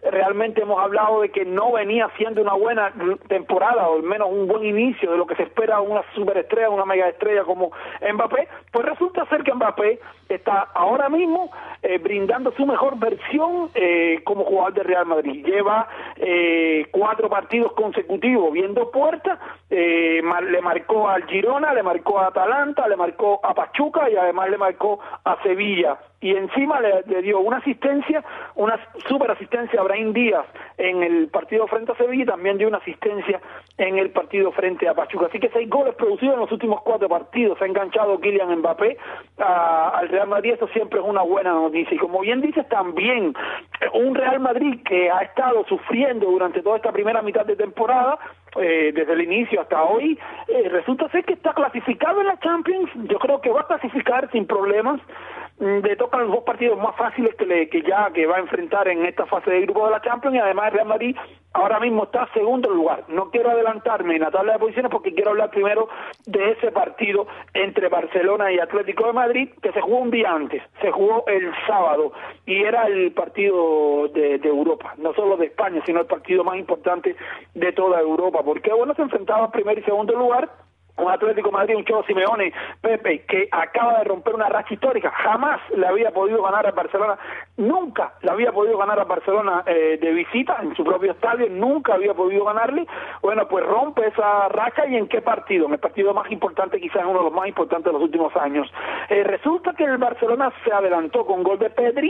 realmente hemos hablado de que no venía haciendo una buena temporada, o al menos un buen inicio de lo que se espera una superestrella, una megaestrella como Mbappé, pues resulta ser que Mbappé está ahora mismo eh, brindando su mejor versión eh, como jugador de Real Madrid. Lleva eh, cuatro partidos consecutivos viendo puertas, eh, mar, le marcó al Girona, le marcó a Atalanta, le marcó a Pachuca y además le marcó a Sevilla. Y encima le, le dio una asistencia, una super asistencia a Brahim Díaz en el partido frente a Sevilla, y también dio una asistencia en el partido frente a Pachuca. Así que seis goles producidos en los últimos cuatro partidos. Se ha enganchado Kylian Mbappé a, al Real Madrid, eso siempre es una buena noticia. Y como bien dices, también un Real Madrid que ha estado sufriendo durante toda esta primera mitad de temporada, Eh, desde el inicio hasta hoy, eh, resulta ser que está clasificado en la Champions. Yo creo que va a clasificar sin problemas. Mm, le tocan los dos partidos más fáciles que, le, que ya que va a enfrentar en esta fase de grupo de la Champions, y además el Real Madrid ahora mismo está segundo lugar. No quiero adelantarme en la tabla de posiciones porque quiero hablar primero de ese partido entre Barcelona y Atlético de Madrid, que se jugó un día antes, se jugó el sábado, y era el partido de, de Europa, no solo de España, sino el partido más importante de toda Europa, porque bueno, se enfrentaba primer y segundo lugar, un Atlético de Madrid, un Cholo Simeone, Pepe, que acaba de romper una racha histórica. Jamás le había podido ganar a Barcelona, nunca le había podido ganar a Barcelona eh, de visita en su propio estadio, nunca había podido ganarle. Bueno, pues rompe esa racha. ¿Y en qué partido? En el partido más importante, quizás uno de los más importantes de los últimos años. Eh, resulta que el Barcelona se adelantó con gol de Pedri,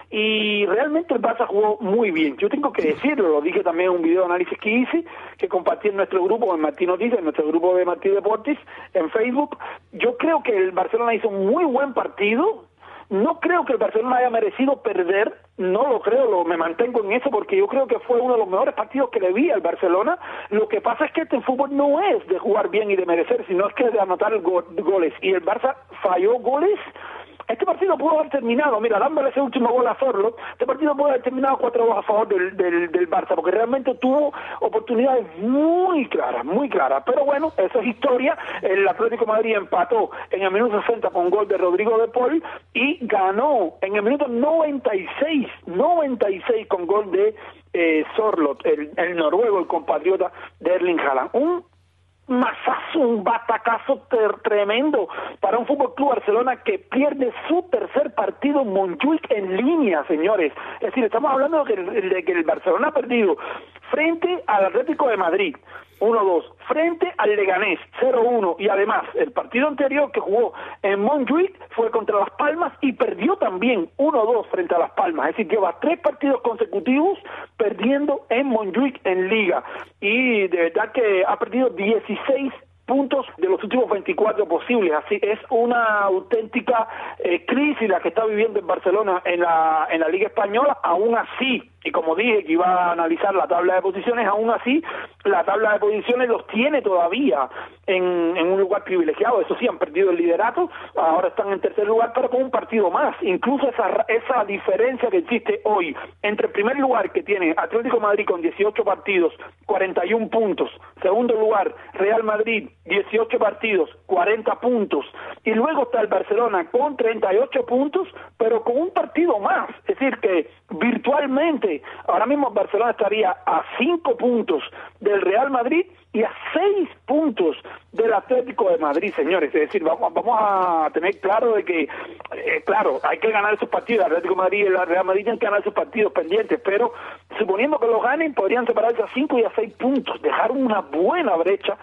y realmente el Barça jugó muy bien. Yo tengo que decirlo, lo dije también en un video de análisis que hice, que compartí en nuestro grupo, en Martí Noticias, en nuestro grupo de Martí Deportes, en Facebook. Yo creo que el Barcelona hizo un muy buen partido. No creo que el Barcelona haya merecido perder, no lo creo, lo, me mantengo en eso, porque yo creo que fue uno de los mejores partidos que le vi al Barcelona. Lo que pasa es que este fútbol no es de jugar bien y de merecer, sino es que de anotar go- goles, y el Barça falló goles. Este partido pudo haber terminado, mira, dándole ese último gol a Zorlo, este partido pudo haber terminado cuatro dos a favor del, del, del Barça, porque realmente tuvo oportunidades muy claras, muy claras. Pero bueno, eso es historia. El Atlético de Madrid empató en el minuto sesenta con gol de Rodrigo de Paul, y ganó en el minuto noventa y seis, noventa y seis con gol de eh, Sorloth, el, el noruego, el compatriota de Erling Haaland. Un masazo, un batacazo ter- tremendo para un Fútbol Club Barcelona que pierde su tercer partido en Montjuic en línea, señores. Es decir, estamos hablando de que, de que el Barcelona ha perdido frente al Atlético de Madrid uno dos, frente al Leganés cero uno, y además el partido anterior que jugó en Montjuic fue contra Las Palmas y perdió también uno dos frente a Las Palmas. Es decir, lleva tres partidos consecutivos perdiendo en Montjuic en Liga, y de verdad que ha perdido dieciséis puntos de los últimos veinticuatro posibles. Así es una auténtica eh, crisis la que está viviendo en Barcelona en la en la Liga Española. Aún así, y como dije que iba a analizar la tabla de posiciones, aún así la tabla de posiciones los tiene todavía en, en un lugar privilegiado. Eso sí, han perdido el liderato, ahora están en tercer lugar, pero con un partido más. Incluso esa esa diferencia que existe hoy entre el primer lugar, que tiene Atlético de Madrid con dieciocho partidos, cuarenta y uno puntos, segundo lugar Real Madrid, dieciocho partidos, cuarenta puntos, y luego está el Barcelona con treinta y ocho puntos, pero con un partido más. Es decir, que virtualmente ahora mismo Barcelona estaría a cinco puntos del Real Madrid y a seis puntos del Atlético de Madrid, señores. Es decir, vamos, vamos a tener claro de que, eh, claro, hay que ganar esos partidos. El Atlético de Madrid y el Real Madrid tienen que ganar esos partidos pendientes, pero suponiendo que los ganen, podrían separarse a cinco y a seis puntos, dejar una buena brecha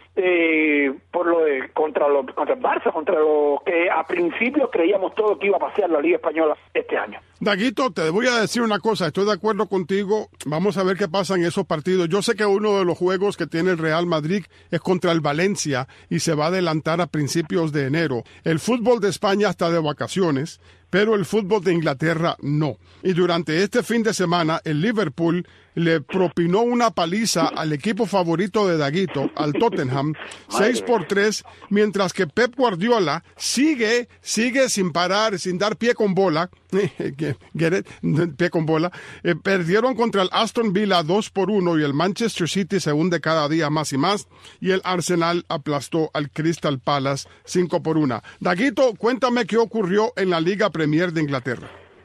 eh, por lo de, contra, lo, contra el Barça, contra lo que a principio creíamos todo que iba a pasear la Liga Española este año. Daguito, te voy a decir una cosa, estoy de acuerdo contigo, vamos a ver qué pasa en esos partidos. Yo sé que uno de los juegos que tiene el Real Madrid es contra el Valencia y se va a adelantar a principios de enero. El fútbol de España está de vacaciones, pero el fútbol de Inglaterra no. Y durante este fin de semana, el Liverpool le propinó una paliza al equipo favorito de Daguito, al Tottenham, seis por tres, mientras que Pep Guardiola sigue, sigue sin parar, sin dar pie con bola, get it? pie con bola, eh, perdieron contra el Aston Villa dos por uno, y el Manchester City se hunde cada día más y más, y el Arsenal aplastó al Crystal Palace cinco por uno. Daguito, cuéntame qué ocurrió en la Liga Premier de Inglaterra.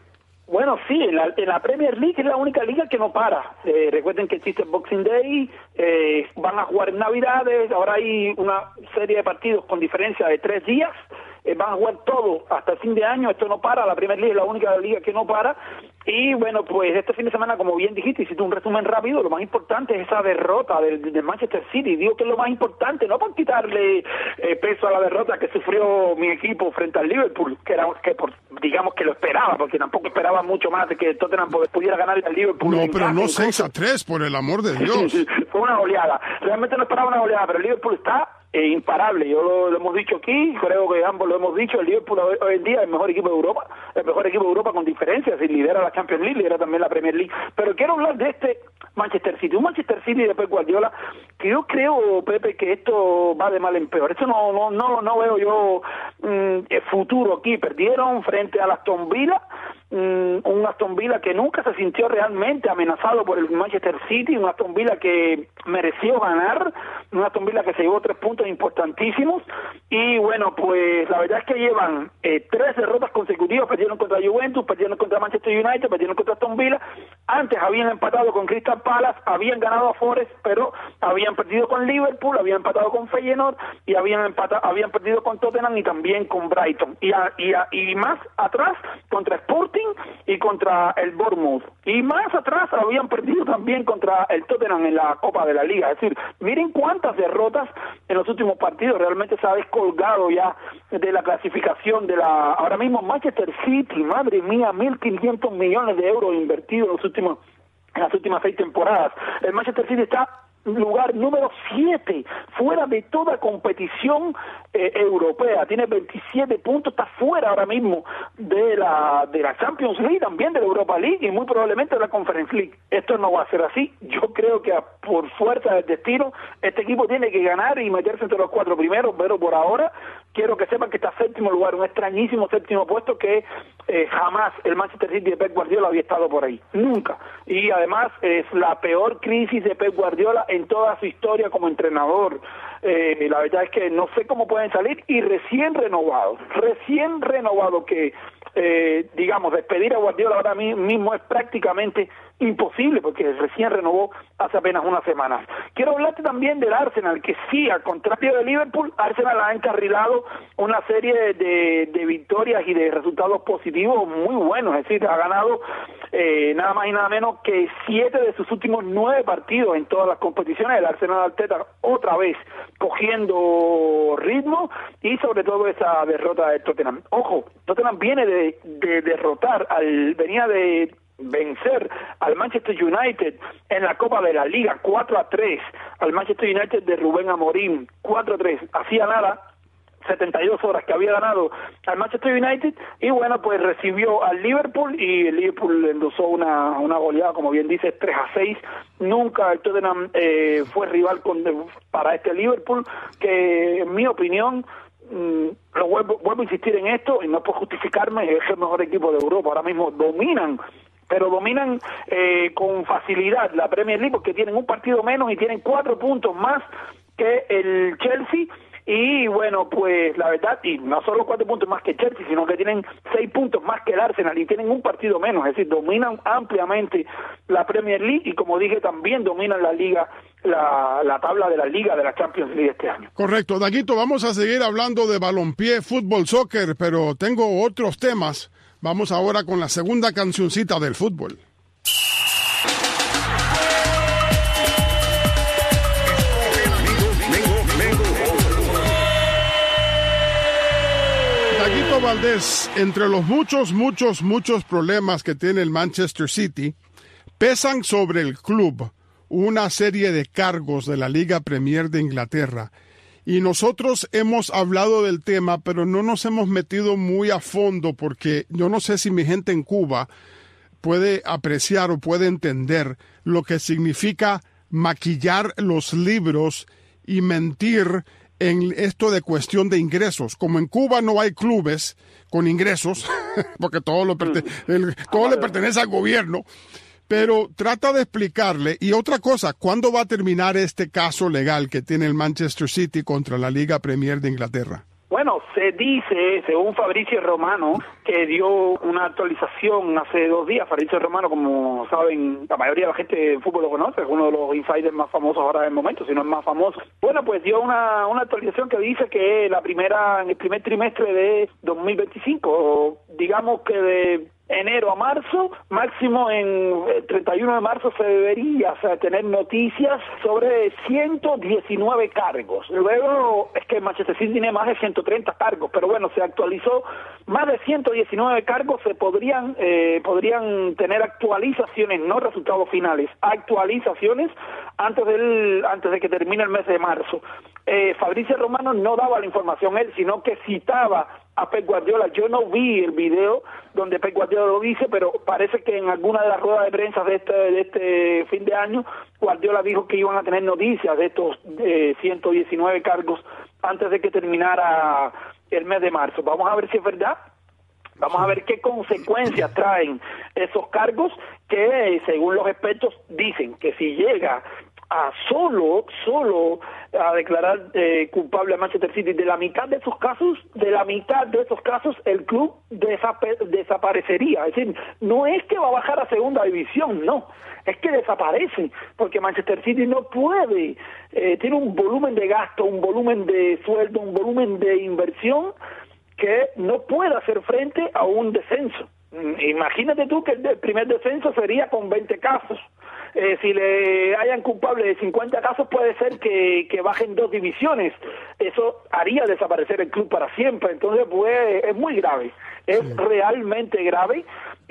Bueno, sí, en la, en la Premier League es la única liga que no para. Eh, recuerden que existe Boxing Day, eh, van a jugar en Navidades, ahora hay una serie de partidos con diferencia de tres días, eh, van a jugar todo hasta el fin de año, esto no para, la Premier League es la única liga que no para. Y bueno, pues este fin de semana, como bien dijiste, hiciste un resumen rápido, lo más importante es esa derrota del, del Manchester City. Digo que es lo más importante, no para quitarle eh, peso a la derrota que sufrió mi equipo frente al Liverpool, que era que por, digamos que lo esperaba, porque tampoco esperaba mucho más de que Tottenham pudiera ganarle al Liverpool. No, pero casa, no seis a tres, por el amor de Dios. Fue una goleada. Realmente no esperaba una goleada, pero el Liverpool está Eh, imparable, yo lo, lo hemos dicho aquí, creo que ambos lo hemos dicho, el Liverpool hoy, hoy en día es el mejor equipo de Europa, el mejor equipo de Europa con diferencias, y lidera la Champions League, lidera también la Premier League, pero quiero hablar de este Manchester City, un Manchester City de Pep Guardiola, que yo creo, Pepe, que esto va de mal en peor, esto no no no, no veo yo mmm, el futuro aquí, perdieron frente a Aston Villa, mmm, un Aston Villa que nunca se sintió realmente amenazado por el Manchester City, un Aston Villa que mereció ganar, un Aston Villa que se llevó tres puntos importantísimos, y bueno, pues la verdad es que llevan eh, tres derrotas consecutivas, perdieron contra Juventus, perdieron contra Manchester United, perdieron contra Aston Villa, antes habían empatado con Crystal Palace, habían ganado a Forest, pero habían perdido con Liverpool, habían empatado con Feyenoord, y habían empatado, habían perdido con Tottenham y también con Brighton, y, a, y, a, y más atrás contra Sporting y contra el Bournemouth, y más atrás habían perdido también contra el Tottenham en la Copa de la Liga, es decir, miren cuántas derrotas en los últimos partidos, realmente se ha descolgado ya de la clasificación de la, ahora mismo Manchester City, madre mía, mil quinientos millones de euros invertidos en los últimos, en las últimas seis temporadas, el Manchester City está lugar número siete, fuera de toda competición eh, europea, tiene veintisiete puntos, está fuera ahora mismo de la de la Champions League, también de la Europa League y muy probablemente de la Conference League. Esto no va a ser así, yo creo que a, por fuerza del destino, este equipo tiene que ganar y meterse entre los cuatro primeros, pero por ahora quiero que sepan que está séptimo lugar, un extrañísimo séptimo puesto que eh, jamás el Manchester City de Pep Guardiola había estado por ahí, nunca, y además es la peor crisis de Pep Guardiola en toda su historia como entrenador. Eh, la verdad es que no sé cómo pueden salir, y recién renovados, recién renovado que eh, digamos, despedir a Guardiola ahora mismo es prácticamente imposible, porque recién renovó hace apenas unas semanas. Quiero hablarte también del Arsenal, que sí, al contrario de Liverpool, Arsenal ha encarrilado una serie de, de victorias y de resultados positivos muy buenos, es decir, ha ganado eh, nada más y nada menos que siete de sus últimos nueve partidos en todas las competiciones. El Arsenal de Arteta otra vez cogiendo ritmo, y sobre todo esa derrota de Tottenham. Ojo, Tottenham viene de, de derrotar, al venía de vencer al Manchester United en la Copa de la Liga cuatro a tres, al Manchester United de Rubén Amorim cuatro a tres, hacía nada, setenta y dos horas que había ganado al Manchester United, y bueno, pues recibió al Liverpool, y el Liverpool endosó una, una goleada, como bien dices, tres a seis. Nunca el Tottenham eh, fue rival con, para este Liverpool, que en mi opinión, Mm, lo vuelvo, vuelvo a insistir en esto, y no por justificarme, es el mejor equipo de Europa, ahora mismo dominan, pero dominan eh, con facilidad la Premier League, porque tienen un partido menos y tienen cuatro puntos más que el Chelsea, y bueno, pues la verdad, y no solo cuatro puntos más que Chelsea, sino que tienen seis puntos más que el Arsenal, y tienen un partido menos, es decir, dominan ampliamente la Premier League, y como dije, también dominan la liga, la, la tabla de la liga de la Champions League este año. Correcto, Daguito, vamos a seguir hablando de balompié, fútbol, soccer, pero tengo otros temas. Vamos ahora con la segunda cancioncita del fútbol. Daguito Valdés, entre los muchos, muchos, muchos problemas que tiene el Manchester City, pesan sobre el club una serie de cargos de la Liga Premier de Inglaterra. Y nosotros hemos hablado del tema, pero no nos hemos metido muy a fondo, porque yo no sé si mi gente en Cuba puede apreciar o puede entender lo que significa maquillar los libros y mentir en esto de cuestión de ingresos. Como en Cuba no hay clubes con ingresos, porque todo, lo perte- el, todo le pertenece al gobierno, pero trata de explicarle. Y otra cosa, ¿cuándo va a terminar este caso legal que tiene el Manchester City contra la Liga Premier de Inglaterra? Bueno, se dice, según Fabrizio Romano, que dio una actualización hace dos días. Fabrizio Romano, como saben, la mayoría de la gente del fútbol lo conoce, es uno de los insiders más famosos ahora del momento, si no es más famoso. Bueno, pues dio una, una actualización que dice que la primera, en el primer trimestre de dos mil veinticinco, digamos que de enero a marzo, máximo en el treinta y uno de marzo se debería, o sea, tener noticias sobre ciento diecinueve cargos. Luego es que Manchester City tiene más de ciento treinta cargos, pero bueno, se actualizó más de ciento diecinueve cargos. Se podrían eh, podrían tener actualizaciones, no resultados finales, actualizaciones antes del antes de que termine el mes de marzo. Eh, Fabrizio Romano no daba la información él, sino que citaba a Pep Guardiola. Yo no vi el video donde Pep Guardiola lo dice, pero parece que en alguna de las ruedas de prensa de este, de este fin de año, Guardiola dijo que iban a tener noticias de estos eh, ciento diecinueve cargos antes de que terminara el mes de marzo. Vamos a ver si es verdad. Vamos a ver qué consecuencias traen esos cargos que, según los expertos, dicen que si llega a solo, solo a declarar eh, culpable a Manchester City de la mitad de esos casos, de la mitad de esos casos el club desap- desaparecería. Es decir, no es que va a bajar a segunda división, no, es que desaparece, porque Manchester City no puede, eh, tiene un volumen de gasto, un volumen de sueldo, un volumen de inversión que no puede hacer frente a un descenso. Imagínate tú que el primer descenso sería con veinte casos. Eh, si le hayan culpable de cincuenta casos, puede ser que, que bajen dos divisiones. Eso haría desaparecer el club para siempre. Entonces, pues, es muy grave. Es sí. realmente grave.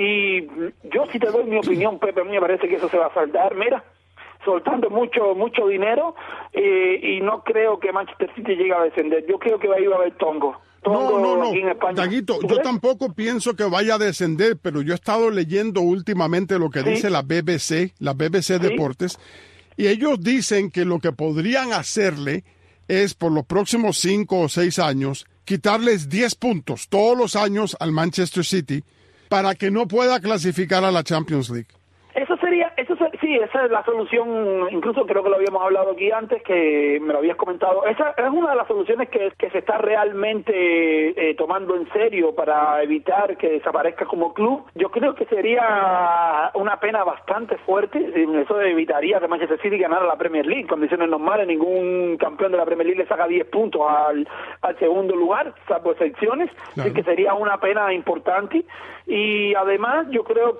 Y yo sí te doy mi opinión, Pepe. A mí me parece que eso se va a saldar. Mira, soltando mucho mucho dinero eh, y no creo que Manchester City llegue a descender. Yo creo que va a ir a haber tongo. No, no, no, Daguito, yo tampoco pienso que vaya a descender, pero yo he estado leyendo últimamente lo que ¿Sí? dice la B B C, la B B C ¿Sí? Deportes, y ellos dicen que lo que podrían hacerle es por los próximos cinco o seis años quitarles diez puntos todos los años al Manchester City para que no pueda clasificar a la Champions League. Eso sería, eso ser, sí, esa es la solución, incluso creo que lo habíamos hablado aquí antes, que me lo habías comentado. Esa es una de las soluciones que, que se está realmente eh, tomando en serio para evitar que desaparezca como club. Yo creo que sería una pena bastante fuerte, eso evitaría que Manchester City ganara la Premier League. Condiciones normales, ningún campeón de la Premier League le saca diez puntos al, al segundo lugar, salvo excepciones, claro. Así que sería una pena importante. Y además yo creo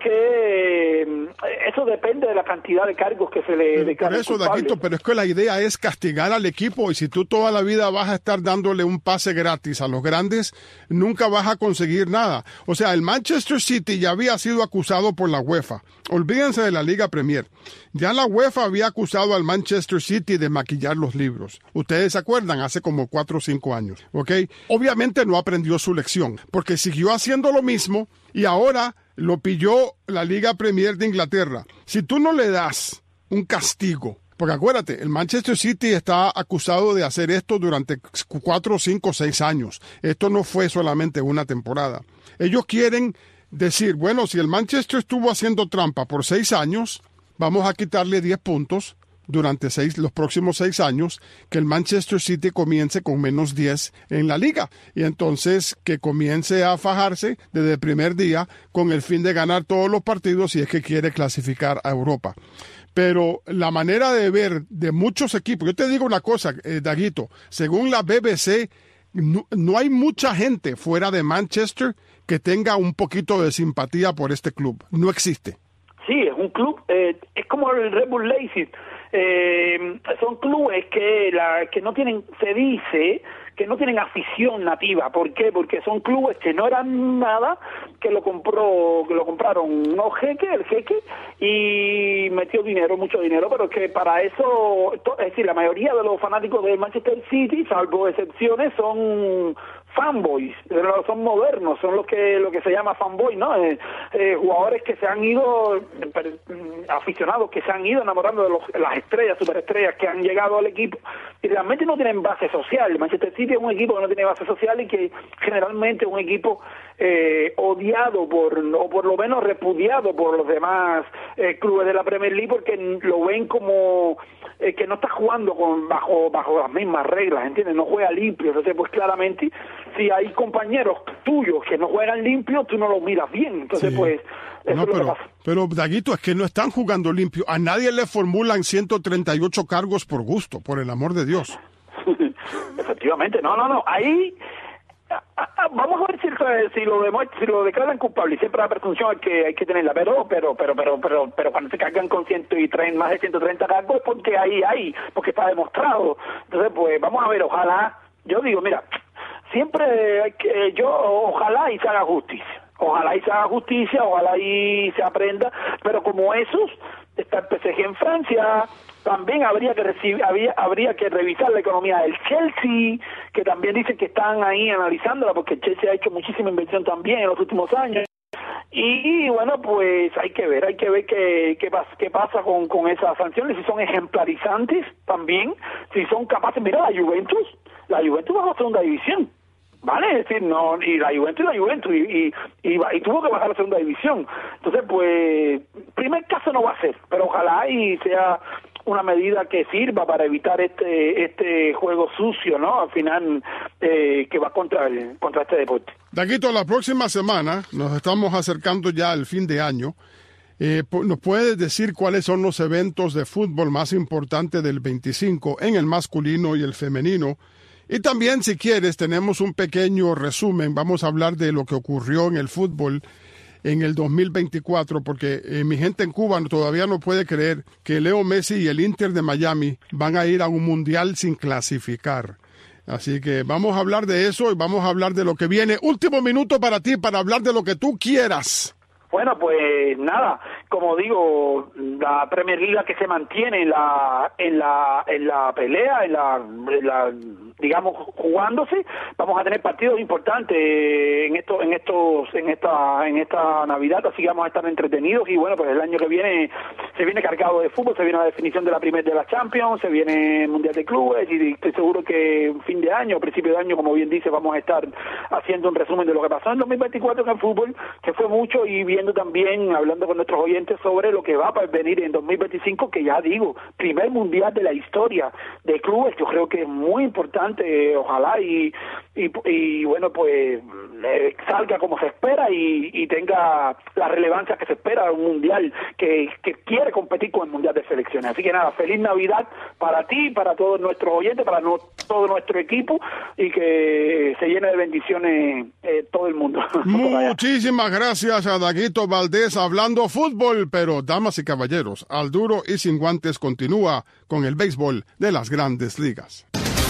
que eso depende de la cantidad de cargos que se le declaren. Por eso, Daquito, pero es que la idea es castigar al equipo, y si tú toda la vida vas a estar dándole un pase gratis a los grandes, nunca vas a conseguir nada. O sea, el Manchester City ya había sido acusado por la UEFA. Olvídense de la Liga Premier. Ya la UEFA había acusado al Manchester City de maquillar los libros. Ustedes se acuerdan, hace como cuatro o cinco años, ¿ok? Obviamente no aprendió su lección, porque siguió haciendo lo mismo y ahora lo pilló la Liga Premier de Inglaterra. Si tú no le das un castigo, porque acuérdate, el Manchester City está acusado de hacer esto durante cuatro, cinco, seis años. Esto no fue solamente una temporada. Ellos quieren decir, bueno, si el Manchester estuvo haciendo trampa por seis años, vamos a quitarle diez puntos durante seis, los próximos seis años, que el Manchester City comience con menos diez en la liga. Y entonces que comience a fajarse desde el primer día con el fin de ganar todos los partidos si es que quiere clasificar a Europa. Pero la manera de ver de muchos equipos, yo te digo una cosa, eh, Daguito, según la B B C, no, no hay mucha gente fuera de Manchester que tenga un poquito de simpatía por este club. No existe. Sí, es un club, eh, es como el Red Bull Leipzig. Eh, son clubes que la que no tienen, se dice que no tienen afición nativa. ¿Por qué? Porque son clubes que no eran nada, que lo compró, que lo compraron unos jeques, el jeque, y metió dinero, mucho dinero, pero que para eso, es decir, la mayoría de los fanáticos del Manchester City, salvo excepciones, son fanboys, son modernos, son los que lo que se llama fanboy, ¿no? Eh, eh, jugadores que se han ido, eh, aficionados que se han ido enamorando de los, las estrellas, superestrellas que han llegado al equipo y realmente no tienen base social. El Manchester City que es un equipo que no tiene base social y que generalmente es un equipo eh, odiado por, o por lo menos repudiado por los demás eh, clubes de la Premier League, porque lo ven como eh, que no está jugando con bajo bajo las mismas reglas, ¿entiendes? No juega limpio. Entonces, pues claramente, si hay compañeros tuyos que no juegan limpio, tú no los miras bien. Entonces, sí. pues... Eso no, es lo pero, que pasa. pero, Daguito, es que no están jugando limpio. A nadie le formulan ciento treinta y ocho cargos por gusto, por el amor de Dios. Efectivamente, no, no, no. Ahí a, a, vamos a ver si, si lo demuestra, si lo declaran culpable. Y siempre la presunción hay que hay que tenerla, pero pero pero pero pero pero cuando se cargan con ciento treinta, más de ciento treinta cargos es porque ahí hay, porque está demostrado. Entonces, pues vamos a ver, ojalá. Yo digo, mira, siempre hay que, yo ojalá y se haga justicia. Ojalá y se haga justicia, ojalá y se aprenda, pero como esos, está el P S G en Francia, también habría que recibir, habría, habría que revisar la economía del Chelsea, que también dicen que están ahí analizándola, porque el Chelsea ha hecho muchísima inversión también en los últimos años. Y bueno, pues hay que ver, hay que ver qué, qué, pasa, qué pasa con, con esas sanciones, si son ejemplarizantes también, si son capaces. Mira, la Juventus, la Juventus va a la segunda división. ¿Vale? Es decir, no, y la Juventus y la Juventus, y, y, y, y tuvo que bajar a la segunda división. Entonces, pues, primer caso no va a ser, pero ojalá y sea una medida que sirva para evitar este este juego sucio, ¿no? Al final, eh, que va contra el, contra este deporte. Daguito, la próxima semana, nos estamos acercando ya al fin de año, eh, ¿nos puedes decir cuáles son los eventos de fútbol más importantes del veinticinco en el masculino y el femenino? Y también, si quieres, tenemos un pequeño resumen. Vamos a hablar de lo que ocurrió en el fútbol en el dos mil veinticuatro, porque eh, mi gente en Cuba todavía no puede creer que Leo Messi y el Inter de Miami van a ir a un mundial sin clasificar. Así que vamos a hablar de eso y vamos a hablar de lo que viene. Último minuto para ti, para hablar de lo que tú quieras. Bueno, pues nada, como digo, la Premier League que se mantiene en la en la en la pelea, en la, en la digamos jugándose. Vamos a tener partidos importantes en estos en estos en esta en esta Navidad, así que vamos a estar entretenidos. Y bueno, pues el año que viene se viene cargado de fútbol, se viene la definición de la Premier de la Champions, se viene el Mundial de Clubes, y estoy seguro que fin de año, principio de año, como bien dice, vamos a estar haciendo un resumen de lo que pasó en dos mil veinticuatro en el fútbol, que fue mucho, y bien también hablando con nuestros oyentes sobre lo que va a venir en dos mil veinticinco, que ya digo, primer mundial de la historia de clubes. Yo creo que es muy importante, ojalá y y, y bueno, pues eh, salga como se espera y, y tenga la relevancia que se espera, un mundial que, que quiere competir con el mundial de selecciones. Así que nada, feliz Navidad para ti, para todos nuestros oyentes, para no, todo nuestro equipo, y que se llene de bendiciones eh, todo el mundo. Muchísimas gracias a Daguito Valdés hablando fútbol, pero damas y caballeros, al duro y sin guantes continúa con el béisbol de las Grandes Ligas.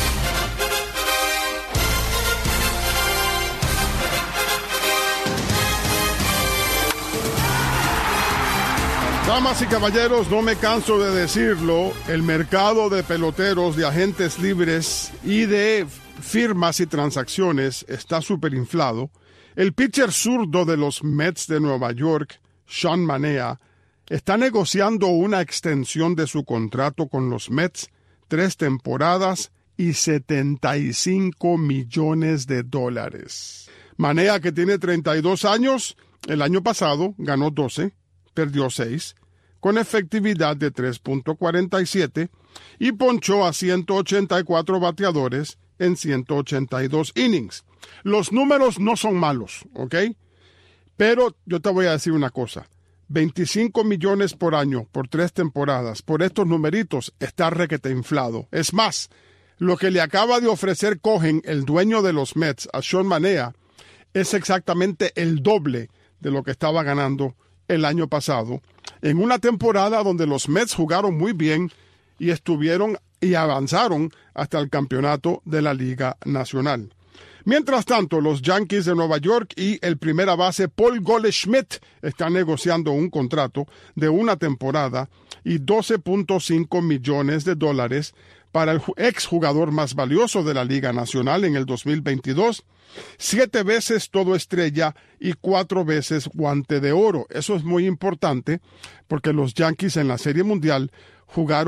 Damas y caballeros, no me canso de decirlo, el mercado de peloteros, de agentes libres y de firmas y transacciones está súper inflado. El pitcher zurdo de los Mets de Nueva York, Sean Manaea, está negociando una extensión de su contrato con los Mets, tres temporadas y setenta y cinco millones de dólares. Manaea, que tiene treinta y dos años, el año pasado ganó doce, perdió seis, con efectividad de tres punto cuarenta y siete y ponchó a ciento ochenta y cuatro bateadores en ciento ochenta y dos innings. Los números no son malos, ¿ok? Pero yo te voy a decir una cosa. veinticinco millones por año por tres temporadas, por estos numeritos, está requete inflado. Es más, lo que le acaba de ofrecer Cohen, el dueño de los Mets, a Sean Manaea, es exactamente el doble de lo que estaba ganando el año pasado, en una temporada donde los Mets jugaron muy bien y estuvieron y avanzaron hasta el campeonato de la Liga Nacional. Mientras tanto, los Yankees de Nueva York y el primera base Paul Goldschmidt están negociando un contrato de una temporada y doce punto cinco millones de dólares para el exjugador más valioso de la Liga Nacional en el dos mil veintidós, siete veces todo estrella y cuatro veces guante de oro. Eso es muy importante porque los Yankees en la Serie Mundial jugaron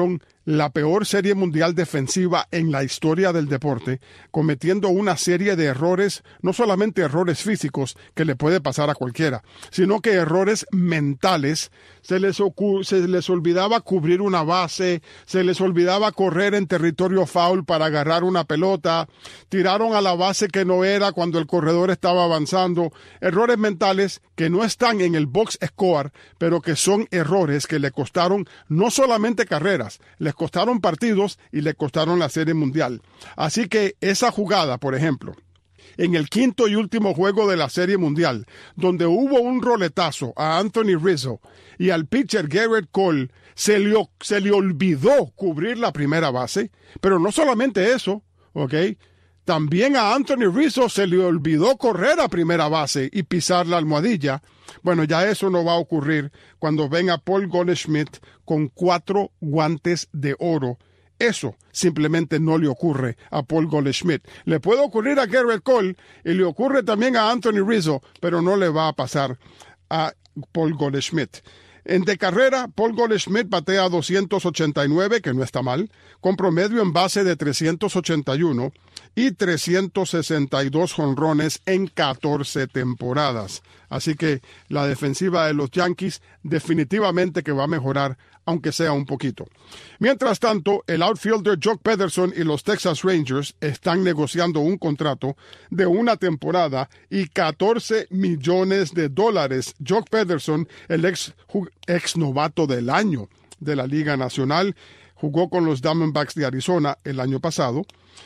la peor serie mundial defensiva en la historia del deporte, cometiendo una serie de errores, no solamente errores físicos, que le puede pasar a cualquiera, sino que errores mentales. Se les, ocu- se les olvidaba cubrir una base, se les olvidaba correr en territorio foul para agarrar una pelota, tiraron a la base que no era cuando el corredor estaba avanzando, errores mentales que no están en el box score, pero que son errores que le costaron no solamente carreras, les costaron partidos y le costaron la Serie Mundial. Así que esa jugada, por ejemplo, en el quinto y último juego de la Serie Mundial, donde hubo un roletazo a Anthony Rizzo y al pitcher Garrett Cole, se le, se le olvidó cubrir la primera base, pero no solamente eso, ¿ok? También a Anthony Rizzo se le olvidó correr a primera base y pisar la almohadilla. Bueno, ya eso no va a ocurrir cuando venga Paul Goldschmidt con cuatro guantes de oro. Eso simplemente no le ocurre a Paul Goldschmidt. Le puede ocurrir a Garrett Cole y le ocurre también a Anthony Rizzo, pero no le va a pasar a Paul Goldschmidt. En de carrera, Paul Goldschmidt batea doscientos ochenta y nueve, que no está mal, con promedio en base de trescientos ochenta y uno y trescientos sesenta y dos jonrones en catorce temporadas. Así que la defensiva de los Yankees definitivamente que va a mejorar, aunque sea un poquito. Mientras tanto, el outfielder Jock Pederson y los Texas Rangers están negociando un contrato de una temporada y catorce millones de dólares. Jock Pederson, el ex, ex novato del año de la Liga Nacional, jugó con los Diamondbacks de Arizona el año pasado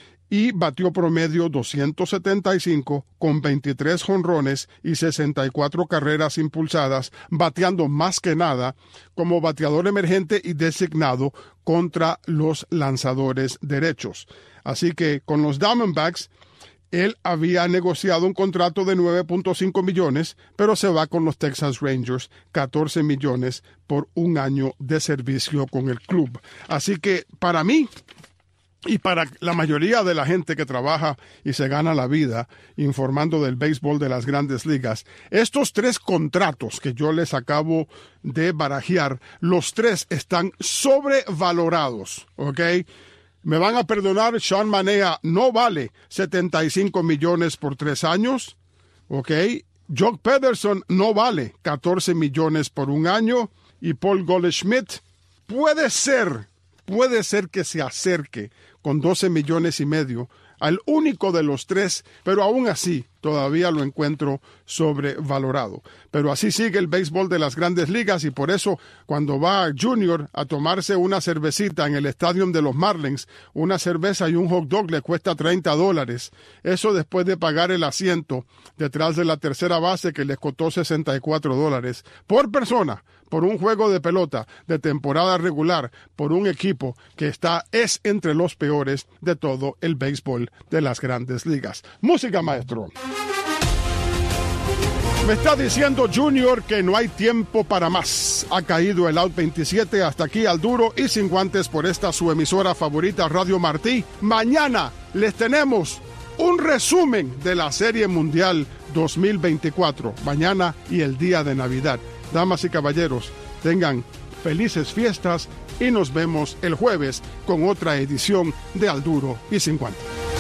y batió promedio doscientos setenta y cinco con veintitrés jonrones y sesenta y cuatro carreras impulsadas, bateando más que nada como bateador emergente y designado contra los lanzadores derechos. Así que con los Diamondbacks, él había negociado un contrato de nueve punto cinco millones, pero se va con los Texas Rangers, catorce millones por un año de servicio con el club. Así que para mí, y para la mayoría de la gente que trabaja y se gana la vida informando del béisbol de las grandes ligas, estos tres contratos que yo les acabo de barajear, los tres están sobrevalorados, ¿ok? Me van a perdonar, Sean Manaea no vale setenta y cinco millones por tres años, ¿ok? Jock Pederson no vale catorce millones por un año y Paul Goldschmidt puede ser, puede ser que se acerque con doce millones y medio al único de los tres, pero aún así todavía lo encuentro sobrevalorado. Pero así sigue el béisbol de las grandes ligas y por eso cuando va Junior a tomarse una cervecita en el estadio de los Marlins, una cerveza y un hot dog le cuesta treinta dólares. Eso después de pagar el asiento detrás de la tercera base que les costó sesenta y cuatro dólares por persona, por un juego de pelota de temporada regular, por un equipo que está es entre los peores de todo el béisbol de las grandes ligas. Música, maestro. Me está diciendo Junior que no hay tiempo para más. Ha caído el out veintisiete. Hasta aquí al duro y sin guantes por esta su emisora favorita Radio Martí. Mañana les tenemos un resumen de la Serie Mundial dos mil veinticuatro. Mañana y el día de Navidad. Damas y caballeros, tengan felices fiestas y nos vemos el jueves con otra edición de Al Duro y Sin Guantes.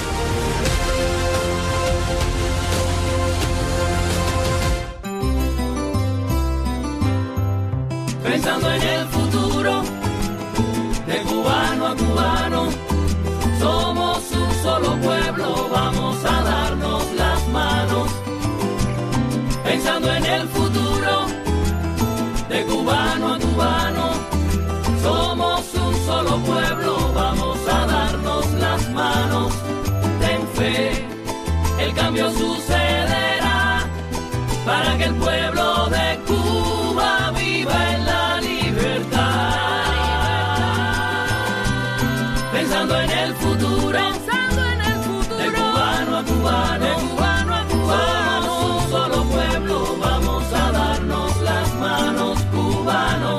Pensando en el futuro, de cubano a cubano, somos un solo pueblo, vamos a darnos las manos. Pensando en el futuro, de cubano a cubano, somos un solo pueblo, vamos a darnos las manos. Ten fe, el cambio sucederá, para que el pueblo de Cuba viva en la libertad. Pensando en el futuro, pensando en el futuro, de cubano a cubano, de cubano a cubano, somos un solo pueblo, vamos a darnos las manos, cubanos,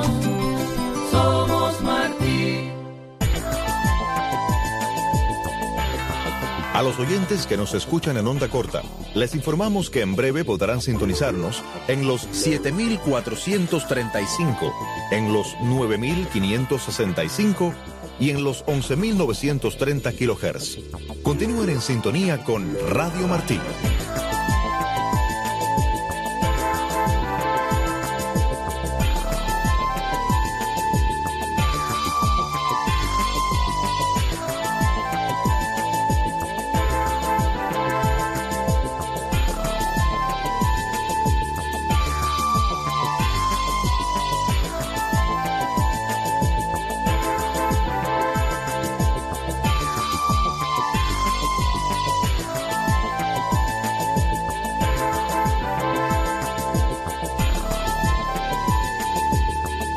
somos Martí. A los oyentes que nos escuchan en onda corta, les informamos que en breve podrán sintonizarnos en los siete mil cuatrocientos treinta y cinco, en los nueve mil quinientos sesenta y cinco y en los once mil novecientos treinta kilohertz. Continúen en sintonía con Radio Martí.